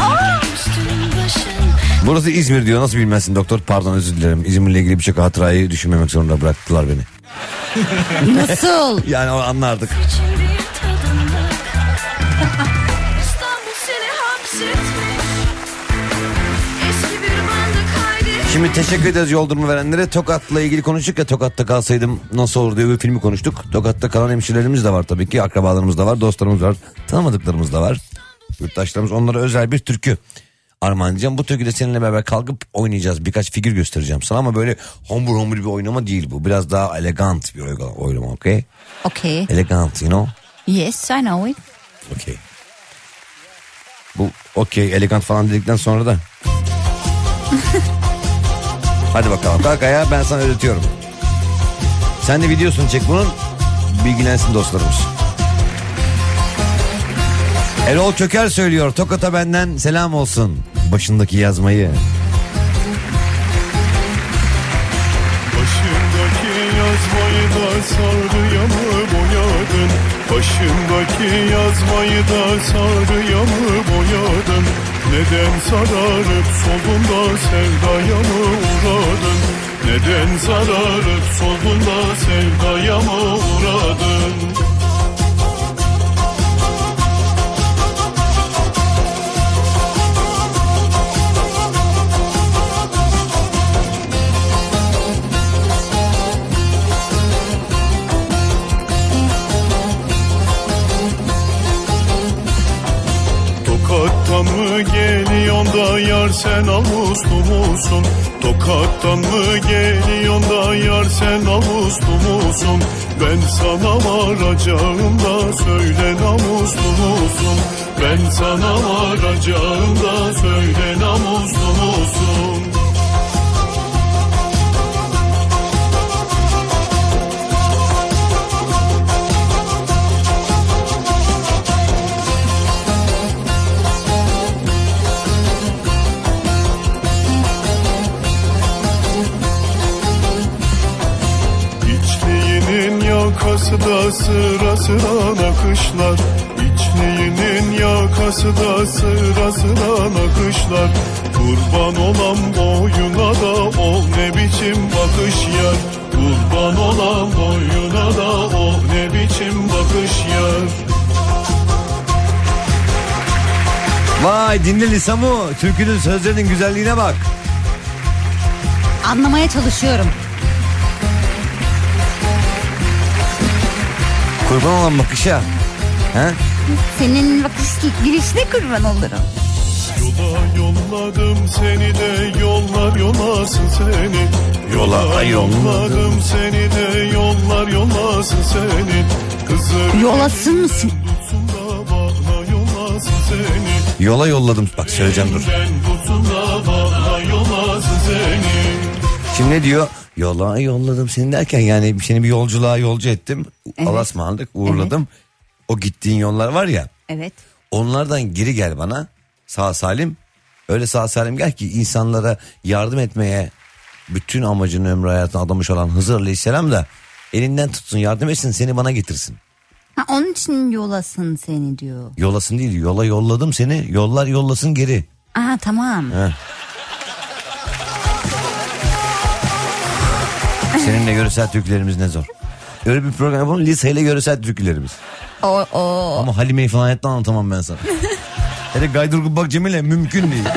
Burası İzmir diyor. Nasıl bilmezsin doktor? Pardon, özür dilerim. İzmir'le ilgili birçok hatırayı düşünmemek zorunda bıraktılar beni. Nasıl? Yani o anlardık. Şimdi teşekkür ederiz yol durumu verenlere. Tokat'la ilgili konuştuk ya, Tokat'ta kalsaydım nasıl olur diye bir filmi konuştuk. Tokat'ta kalan hemşirelerimiz de var tabii ki. Akrabalarımız da var, dostlarımız var, tanımadıklarımız da var. Yurttaşlarımız, onlara özel bir türkü armağan edeceğim. Bu türküde seninle beraber kalkıp oynayacağız. Birkaç figür göstereceğim sana ama böyle hombur hombur bir oynama değil bu. Biraz daha elegant bir oynama, okay? Okay. Elegant, you know? Yes, I know it. Okay. Bu okay, elegant falan dedikten sonra da... Hadi bakalım. Kalk ayağa, ben sana öğretiyorum. Sen de videosunu çek bunun. Bilgilensin dostlarımız. Erol Köker söylüyor. Tokat'a benden selam olsun. Başındaki yazmayı. Başındaki yazmayı da sarıya mı boyadın? Başındaki yazmayı da sarıya mı boyadın? Neden sararıp soldun da sevdaya mı uğradın? Neden sararıp soldun da sevdaya mı uğradın? Tokat'tan mı geliyorsun da yar sen namuslu musun? Tokat'tan mı geliyorsun da yar sen namuslu musun? Ben sana varacağım da söyle namuslu musun? Ben sana varacağım da söyle namuslu musun? Yakası da sıra sıra nakışlar. İçliğinin yakası da sıra sıra nakışlar. Kurban olan boyuna da ol ne biçim bakış yar. Kurban olan boyuna da ol ne biçim bakış yar. Vay dinle Lisamu. Türkünün sözlerinin güzelliğine bak. Anlamaya çalışıyorum. Kurban olan bakışa. He? Senin bakış girişine kurban olurum. Yola yolladım seni de yollar yollasın seni. Yola yolladım seni de yollar yollasın seni. Kızım yolasın mısın? Yola yolladım. Bak söyleyeceğim dur. Şimdi ne diyor? Yola yolladım seni derken yani seni bir yolculuğa yolcu ettim. Evet. Allah'a ısmarladık, uğurladım. Evet. O gittiğin yollar var ya. Evet. Onlardan geri gel bana sağ salim. Öyle sağ salim gel ki insanlara yardım etmeye bütün amacını ömrü hayatına adamış olan Hızır Aleyhisselam da elinden tutsun, yardım etsin, seni bana getirsin. Ha, onun için yolasın seni diyor. Yolasın değil, yola yolladım seni, yollar yollasın geri. Aha tamam. Heh. Seninle göresel türkülerimiz ne zor. Öyle bir program yapalım, Lisa ile göresel türkülerimiz. O, o. Ama Halime'yi falan hayatta anlatamam ben sana. Hele Gaydurgu Bak Cemile mümkün değil.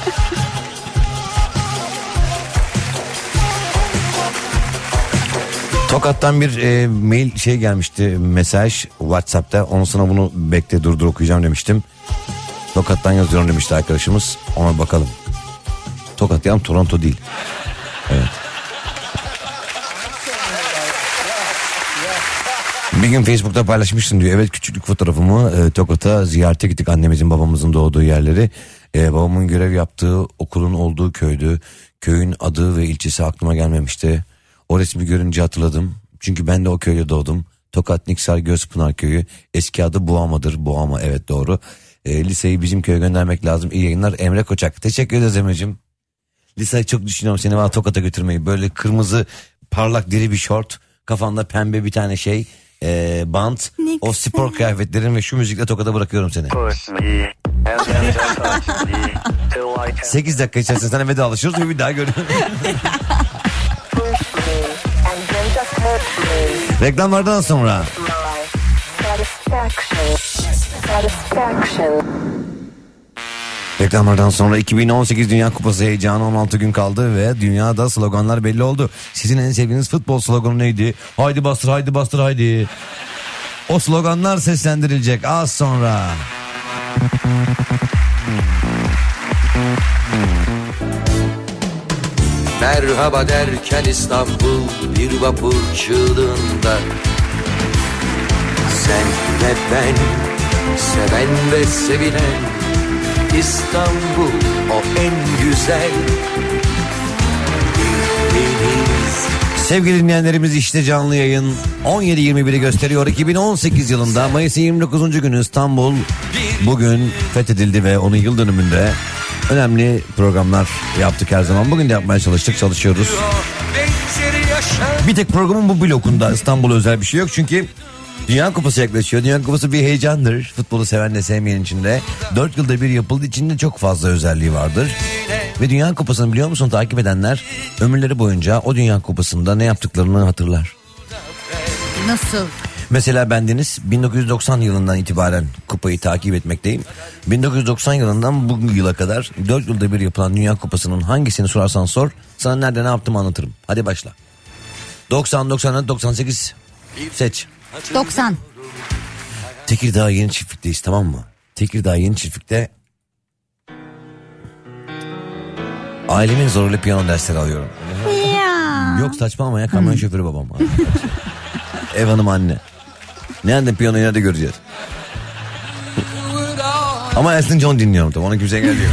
Tokat'tan bir e, mail şey gelmişti, mesaj WhatsApp'ta. Ondan sonra bunu bekle dur dur okuyacağım demiştim. Tokat'tan yazıyorum demişti arkadaşımız. Ona bakalım. Tokat yani Toronto değil. Evet. Bir gün Facebook'ta paylaşmışsın diyor. Evet, küçüklük fotoğrafımı e, Tokat'a ziyarete gittik, annemizin babamızın doğduğu yerleri. E, babamın görev yaptığı okulun olduğu köydü. Köyün adı ve ilçesi aklıma gelmemişti. O resmi görünce hatırladım. Çünkü ben de o köyde doğdum. Tokat Niksar Gözpınar köyü. Eski adı Boğama'dır. Boğama, evet doğru. E, liseyi bizim köye göndermek lazım. İyi yayınlar Emre Koçak. Teşekkür ederiz Emre'cim. Liseyi çok düşünüyorum seni bana Tokat'a götürmeyi. Böyle kırmızı parlak deri bir şort. Kafanda pembe bir tane şey. E, bant. O spor kıyafetlerin ve şu müzikle Tokat'a bırakıyorum seni. sekiz dakika içerisinde sana vedalaşıyoruz ve bir daha görüyorum. Reklamlardan sonra Reklamlardan sonra iki bin on sekiz Dünya Kupası heyecanı on altı gün kaldı ve dünyada sloganlar belli oldu. Sizin en sevdiğiniz futbol sloganı neydi? Haydi bastır, haydi bastır, haydi. O sloganlar seslendirilecek az sonra. Merhaba derken İstanbul bir vapur çığlığında. Sen ve ben, seven ve sevilen İstanbul o en güzel deniz. Sevgili dinleyenlerimiz, işte canlı yayın on yedi yirmi biri gösteriyor. iki bin on sekiz yılında Mayıs'ın yirmi dokuzuncu günü İstanbul bugün fethedildi ve onun yıl dönümünde önemli programlar yaptık her zaman. Bugün de yapmaya çalıştık, çalışıyoruz. Bir tek programın bu blokunda İstanbul'a özel bir şey yok çünkü Dünya Kupası yaklaşıyor. Dünya Kupası bir heyecandır. Futbolu sevenle sevmeyen içinde. Dört yılda bir yapıldığı için de çok fazla özelliği vardır. Ve Dünya Kupası'nı biliyor musun, takip edenler ömürleri boyunca o Dünya Kupası'nda ne yaptıklarını hatırlar. Nasıl? Mesela bendeniz bin dokuz yüz doksan yılından itibaren kupayı takip etmekteyim. bin dokuz yüz doksan yılından bu yıla kadar dört yılda bir yapılan Dünya Kupası'nın hangisini sorarsan sor, sana nerede ne yaptığımı anlatırım. Hadi başla. doksan, doksan, doksan sekiz seç. doksan. Tekirdağ Yeni Çiftlik'teyiz, tamam mı? Tekirdağ Yeni Çiftlik'te ailemin zoruyla piyano dersleri alıyorum. Ya. Yok saçmalama ya, kamyon şoförü babam. Ev hanımı anne. Nerede piyanoyu nerede göreceğiz? Ama Elton John dinliyorum tabii, ona kimse gelmiyor.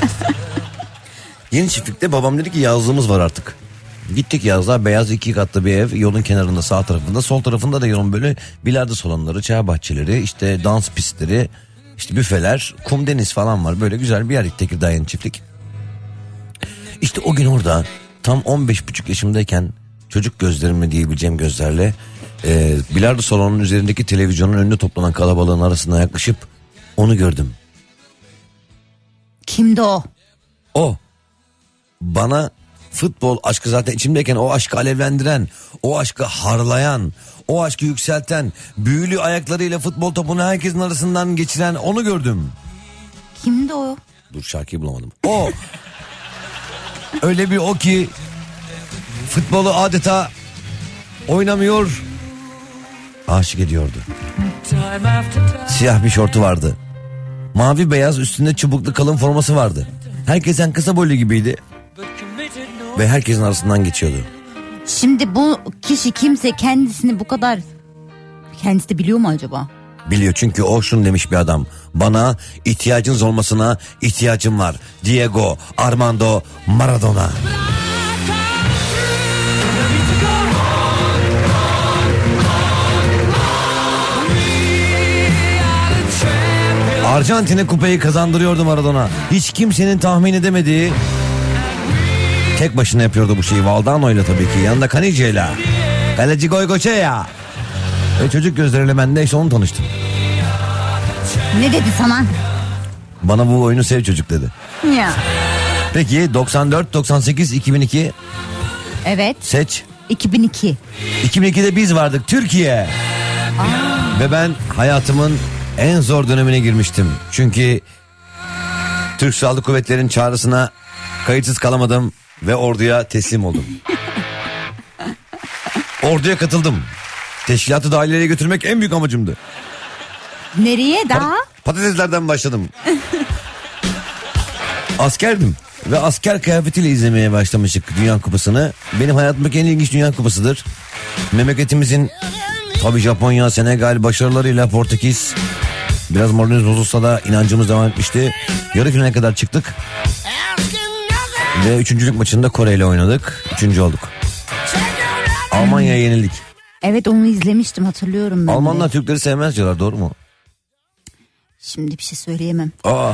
Yeni Çiftlik'te babam dedi ki yazlığımız var artık. Gittik yazlığa, beyaz iki katlı bir ev, yolun kenarında sağ tarafında, sol tarafında da yolun böyle bilardo salonları, çay bahçeleri, işte dans pistleri, işte büfeler, kum deniz falan var. Böyle güzel bir yer Tekirdağ Yeni Çiftlik. İşte o gün orada tam on beş buçuk yaşımdayken çocuk gözlerimle diyebileceğim gözlerle e, bilardo salonunun üzerindeki televizyonun önünde toplanan kalabalığın arasına yaklaşıp onu gördüm. Kimdi o? O. Bana futbol aşkı zaten içimdeyken o aşkı alevlendiren, o aşkı harlayan, o aşkı yükselten, büyülü ayaklarıyla futbol topunu herkesin arasından geçiren onu gördüm. Kimdi o? Dur, şarkıyı bulamadım. O. Öyle bir o ki futbolu adeta oynamıyor, aşık ediyordu. Siyah bir şortu vardı. Mavi beyaz üstünde çubuklu kalın forması vardı. Herkesten kısa boylu gibiydi. Ve herkesin arasından geçiyordu. Şimdi bu kişi kimse kendisini bu kadar... Kendisi de biliyor mu acaba? Biliyor çünkü o şunu demiş bir adam. Bana ihtiyacınız olmasına ihtiyacım var. Diego Armando Maradona. Arjantin'e kupayı kazandırıyordu Maradona. Hiç kimsenin tahmin edemediği, tek başına yapıyordu bu şeyi. Valdano ile tabii ki. Yanında Canice ile. Kaleci Goygoçeya. Ve çocuk gözleriyle ben de işte onu tanıştım. Ne dedi sana? Bana bu oyunu sev çocuk dedi. Ya. Peki doksan dört, doksan sekiz, iki bin iki. Evet. Seç. iki bin iki. iki bin ikide biz vardık Türkiye. Aa. Ve ben hayatımın en zor dönemine girmiştim. Çünkü Türk Silahlı Kuvvetleri'nin çağrısına kayıtsız kalamadım ve orduya teslim oldum. Orduya katıldım. Teşkilatı dahiliyeye götürmek en büyük amacımdı. Nereye daha? Pat- patateslerden başladım. Askerdim ve asker kıyafetiyle izlemeye başlamıştık Dünya Kupası'nı. Benim hayatımdaki en ilginç Dünya Kupası'dır. Memleketimizin tabii Japonya, Senegal başarılarıyla Portekiz, biraz moralimiz bozulsa da inancımız devam etmişti. Yarı finale kadar çıktık. Ve üçüncülük maçında Kore ile oynadık. Üçüncü olduk. Almanya'ya yenildik. Evet, onu izlemiştim, hatırlıyorum ben. Almanlar de. Türkleri sevmez diyorlar, doğru mu? Şimdi bir şey söyleyemem. Aa.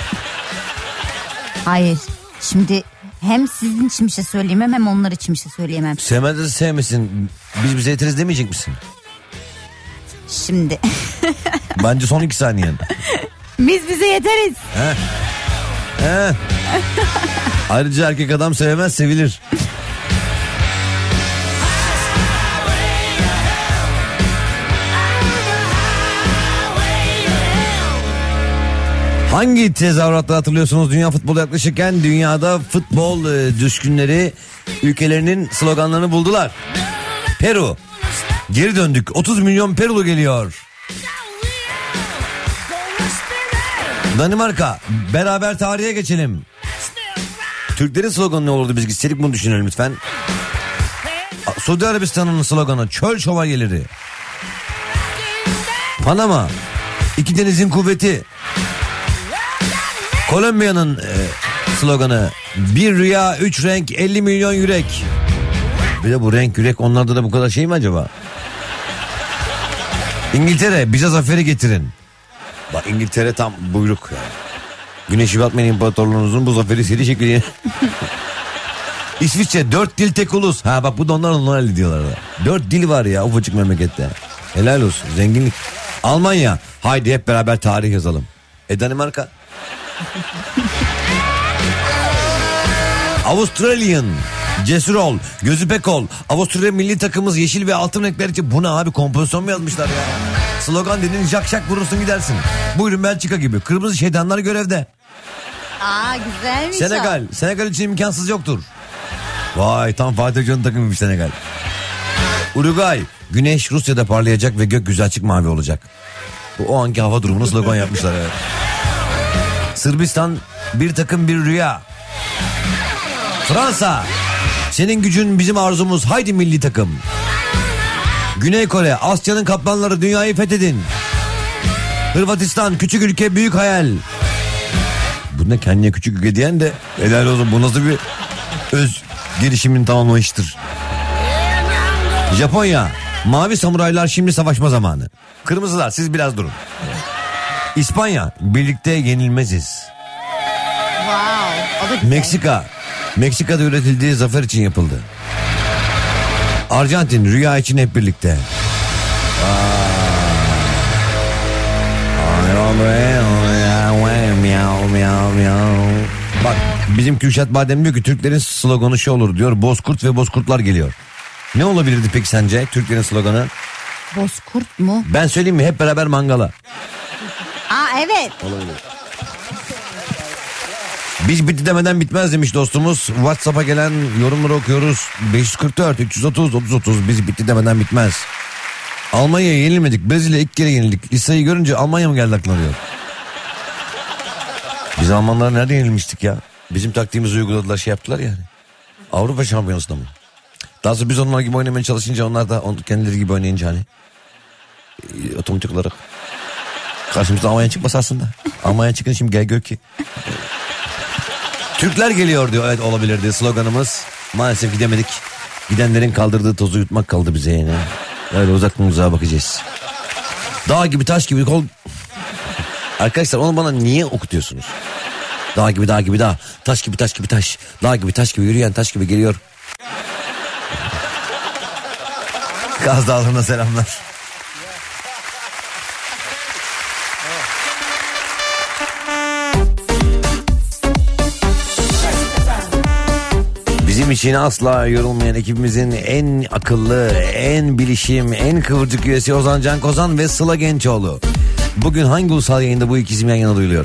Hayır. Şimdi hem sizin için bir şey söyleyemem hem onlar için bir şey söyleyemem. Sevmezse sevmesin. Biz bize yeteriz demeyecek misin? Şimdi. Bence son iki saniyen. Biz bize yeteriz. He. He. Ayrıca erkek adam sevmez, sevilir. Hangi tezahüratla hatırlıyorsunuz dünya futbolu yaklaşırken? Dünyada futbol e, düşkünleri ülkelerinin sloganlarını buldular. Peru, geri döndük, otuz milyon Perulu geliyor. Danimarka, beraber tarihe geçelim. Türklerin sloganı ne olurdu, biz gitseydik bunu düşünelim lütfen. Suudi Arabistan'ın sloganı çöl şövalyeleri. Panama, iki denizin kuvveti. Kolombiya'nın e, sloganı bir rüya, üç renk, elli milyon yürek. Bir de bu renk yürek onlarda da bu kadar şey mi acaba? İngiltere, bize zaferi getirin. Bak İngiltere tam buyruk yani. Güneşi batmayan imparatorluğunuzun bu zaferi seri şekli. İsviçre, dört dil tek ulus. Ha bak bu da onlar onlar öyle diyorlar da. Dört dil var ya ufacık memlekette. Helal olsun, zenginlik. Almanya, haydi hep beraber tarih yazalım. E Danimarka? Avustralyan, cesur ol, gözü pek ol. Avustralya milli takımımız yeşil ve altın renkler için. Bu ne abi, kompozisyon mu yazmışlar ya? Slogan dedin, şak şak vurursun gidersin. Buyurun Belçika gibi, kırmızı şeytanlar görevde. Aa, güzelmiş. Senegal, o. Senegal için imkansız yoktur. Vay, tam Fatih Hoca'nın takımıymış Senegal. Uruguay, güneş Rusya'da parlayacak ve gökyüzü açık mavi olacak. Bu o anki hava durumunu slogan yapmışlar evet. Sırbistan, bir takım bir rüya. Fransa, senin gücün bizim arzumuz, haydi milli takım. Güney Kore, Asya'nın kaplanları, dünyayı fethedin. Hırvatistan, küçük ülke büyük hayal. Bu ne kendine küçük ülke diyen de helal olsun, bu nasıl bir öz gelişimin tamamlayıştır. Japonya, mavi samuraylar şimdi savaşma zamanı. Kırmızılar siz biraz durun. İspanya, birlikte yenilmeziz. Wow. Meksika, Meksika'da üretildiği zafer için yapıldı. Arjantin, rüya için hep birlikte. Bak bizim Kürşat Badem diyor ki Türklerin sloganı şu olur diyor. Bozkurt ve bozkurtlar geliyor. Ne olabilirdi peki sence Türklerin sloganı? Bozkurt mu? Ben söyleyeyim mi, hep beraber mangala. Aa evet. Olabilir. Biz bitti demeden bitmez demiş dostumuz. WhatsApp'a gelen yorumları okuyoruz. beş yüz kırk dört üç yüz otuz otuz otuz. Biz bitti demeden bitmez. Almanya'ya yenilmedik. Brezilya ilk kere yenildik. İsa'yı görünce Almanya mı geldi aklına diyor. zamanlar nerede yenilmiştik ya? Bizim taktiğimizi uyguladılar, şey yaptılar yani. Avrupa Şampiyonası'nda mı? Daha sonra biz onlar gibi oynamaya çalışınca, onlar da kendileri gibi oynayınca hani e, otomatik olarak karşımızda Almanya çıkmasa aslında. Almanya çıkın şimdi gel gör ki. Türkler geliyor diyor. Evet, olabilirdi sloganımız. Maalesef gidemedik. Gidenlerin kaldırdığı tozu yutmak kaldı bize yine. Öyle uzaktan uzağa bakacağız. Dağ gibi taş gibi kol. Arkadaşlar onu bana niye okutuyorsunuz? Dağ gibi dağ gibi dağ. Taş gibi taş gibi taş. Dağ gibi taş gibi yürüyen taş gibi geliyor. Kaz Dağları'na selamlar. Bizim için asla yorulmayan ekibimizin en akıllı, en bilişim, en kıvırcık üyesi Ozan Can Kozan ve Sıla Gençoğlu. Bugün hangi ulusal yayında bu iki isim yan yana duyuluyor?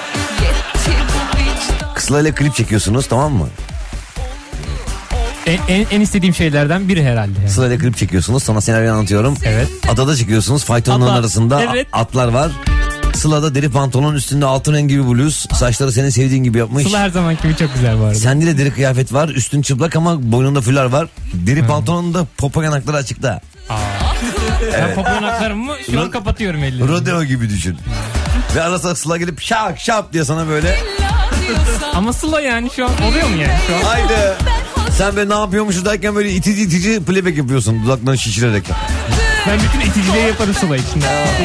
Sıla ile klip çekiyorsunuz, tamam mı? En, en, en istediğim şeylerden biri herhalde. Yani. Sıla ile klip çekiyorsunuz, sana senaryo anlatıyorum. Evet. Adada çıkıyorsunuz, faytonların Ada. arasında Evet. atlar var. Sıla da deri pantolon, üstünde altın rengi bir bluz. Saçları senin sevdiğin gibi yapmış. Sıla her zamanki gibi çok güzel bu arada. Sende de deri kıyafet var. Üstün çıplak ama boynunda fular var. Deri hmm. pantolonunda popo yanakları açıkta. Aa. Evet. Ben popo yanaklarımı şu an kapatıyorum ellerimi. Rodeo gibi düşün. Ve arasında Sıla gelip şak şap diye sana böyle. Ama Sıla yani şu an oluyor mu yani şu an? Haydi. Sen be ne yapıyormuşuz derken böyle itici itici playback yapıyorsun. Dudaklarını şişirerek. Ben bütün iticiliği yaparım Sıla için.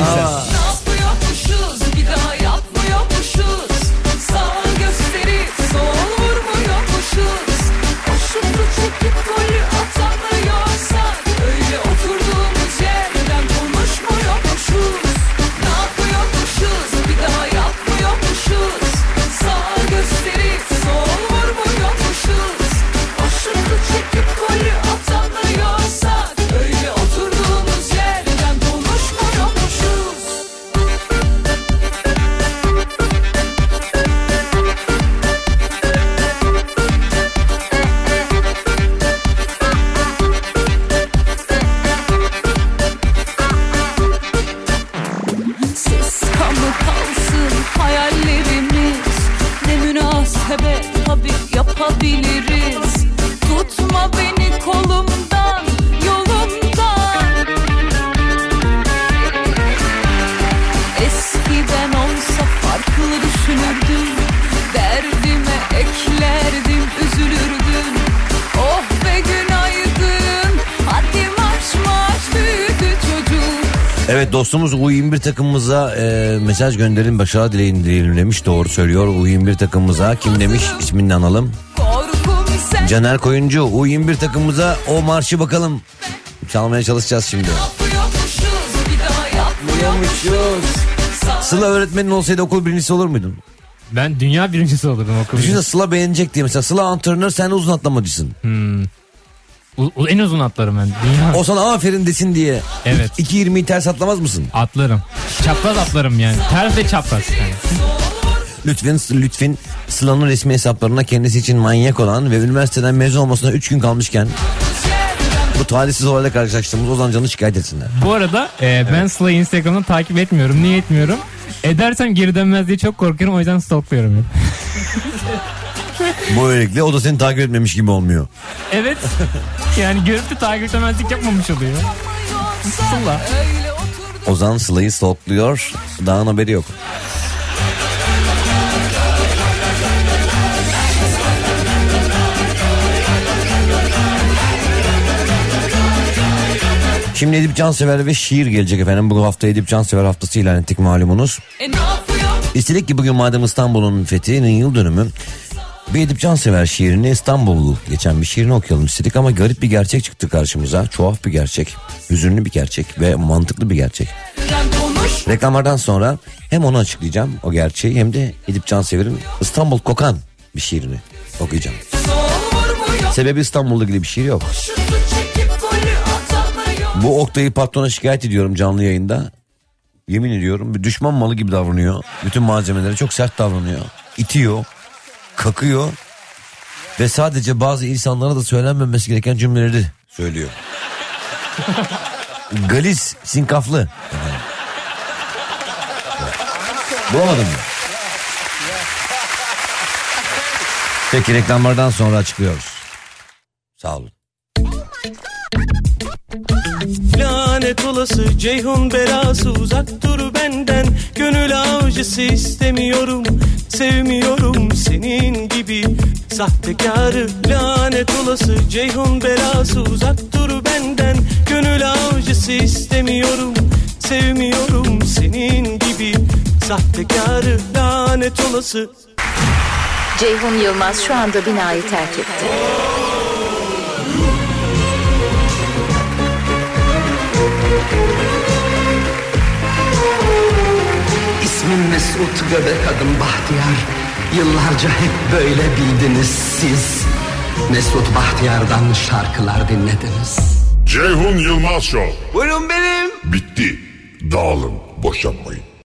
Evet, dostumuz U yirmi bir takımımıza e, mesaj gönderin, başarı dileyin diyelim demiş. Doğru söylüyor. U yirmi bir takımımıza kim demiş, ismini analım. Caner Koyuncu, U yirmi bir takımımıza o marşı bakalım. Çalmaya çalışacağız şimdi. Sıla öğretmenin olsaydı okul birincisi olur muydun? Ben dünya birincisi olurdum okul. Düşünsene Sıla beğenecek diye, mesela Sıla antrenör, sen uzun atlamacısın. Hmm. U- u- en uzun atlarım ben. Dünya. O sana aferin desin diye. Evet. iki yirmiyi ters atlamaz mısın? Atlarım. Çapraz atlarım yani. Ters ve çapraz. Yani. Lütfen, lütfen Sıla'nın resmi hesaplarına kendisi için manyak olan ve üniversiteden mezun olmasına üç gün kalmışken bu talihsiz olayla karşılaştığımız Ozan Can'ı şikayet etsinler. Bu arada e, evet. ben Sıla'yı Instagram'dan takip etmiyorum. Niye etmiyorum? Edersem geri dönmez diye çok korkuyorum. O yüzden stalkluyorum hep. Bu öylelikle o da seni takip etmemiş gibi olmuyor. Evet. Yani görüp de takip etmemezlik yapmamış oluyor. Sıla. Ozan Sıla'yı stalkluyor. Daha haberi yok. Şimdi Edip Cansever ve şiir gelecek efendim. Bu hafta Edip Cansever haftası ilan ettik malumunuz. İstedik ki bugün madem İstanbul'un fethinin yıl dönümü, bir Edip Cansever şiirini, İstanbul geçen bir şiirini okuyalım istedik ama garip bir gerçek çıktı karşımıza. Tuhaf bir gerçek, hüzünlü bir gerçek ve mantıklı bir gerçek. Reklamlardan sonra hem onu açıklayacağım, o gerçeği, hem de Edip Cansever'in İstanbul kokan bir şiirini okuyacağım. Sebebi İstanbul'la ilgili bir şiir yok. Bu Oktay'ı patrona şikayet ediyorum canlı yayında. Yemin ediyorum bir düşman malı gibi davranıyor. Bütün malzemelere çok sert davranıyor. İtiyor, kakıyor ve sadece bazı insanlara da söylenmemesi gereken cümleleri söylüyor. Galiz, sinkaflı. Bulamadın mı? Peki reklamlardan sonra açıklıyoruz. Sağ olun. Lanet olası Ceyhun belası, uzak dur benden. Gönül avcısı istemiyorum, sevmiyorum senin gibi sahtekarı. Lanet olası Ceyhun belası, uzak dur benden. Gönül avcısı istemiyorum, sevmiyorum senin gibi sahtekarı. Lanet olası. Ceyhun Yılmaz şu anda binayı terk etti. İsmim Mesut, göbek adım Bahtiyar. Yıllarca hep böyle bildiniz siz. Mesut Bahtiyar'dan şarkılar dinlediniz. Ceyhun Yılmaz Show. Buyurun benim. Bitti. Dağılın, boşanmayın.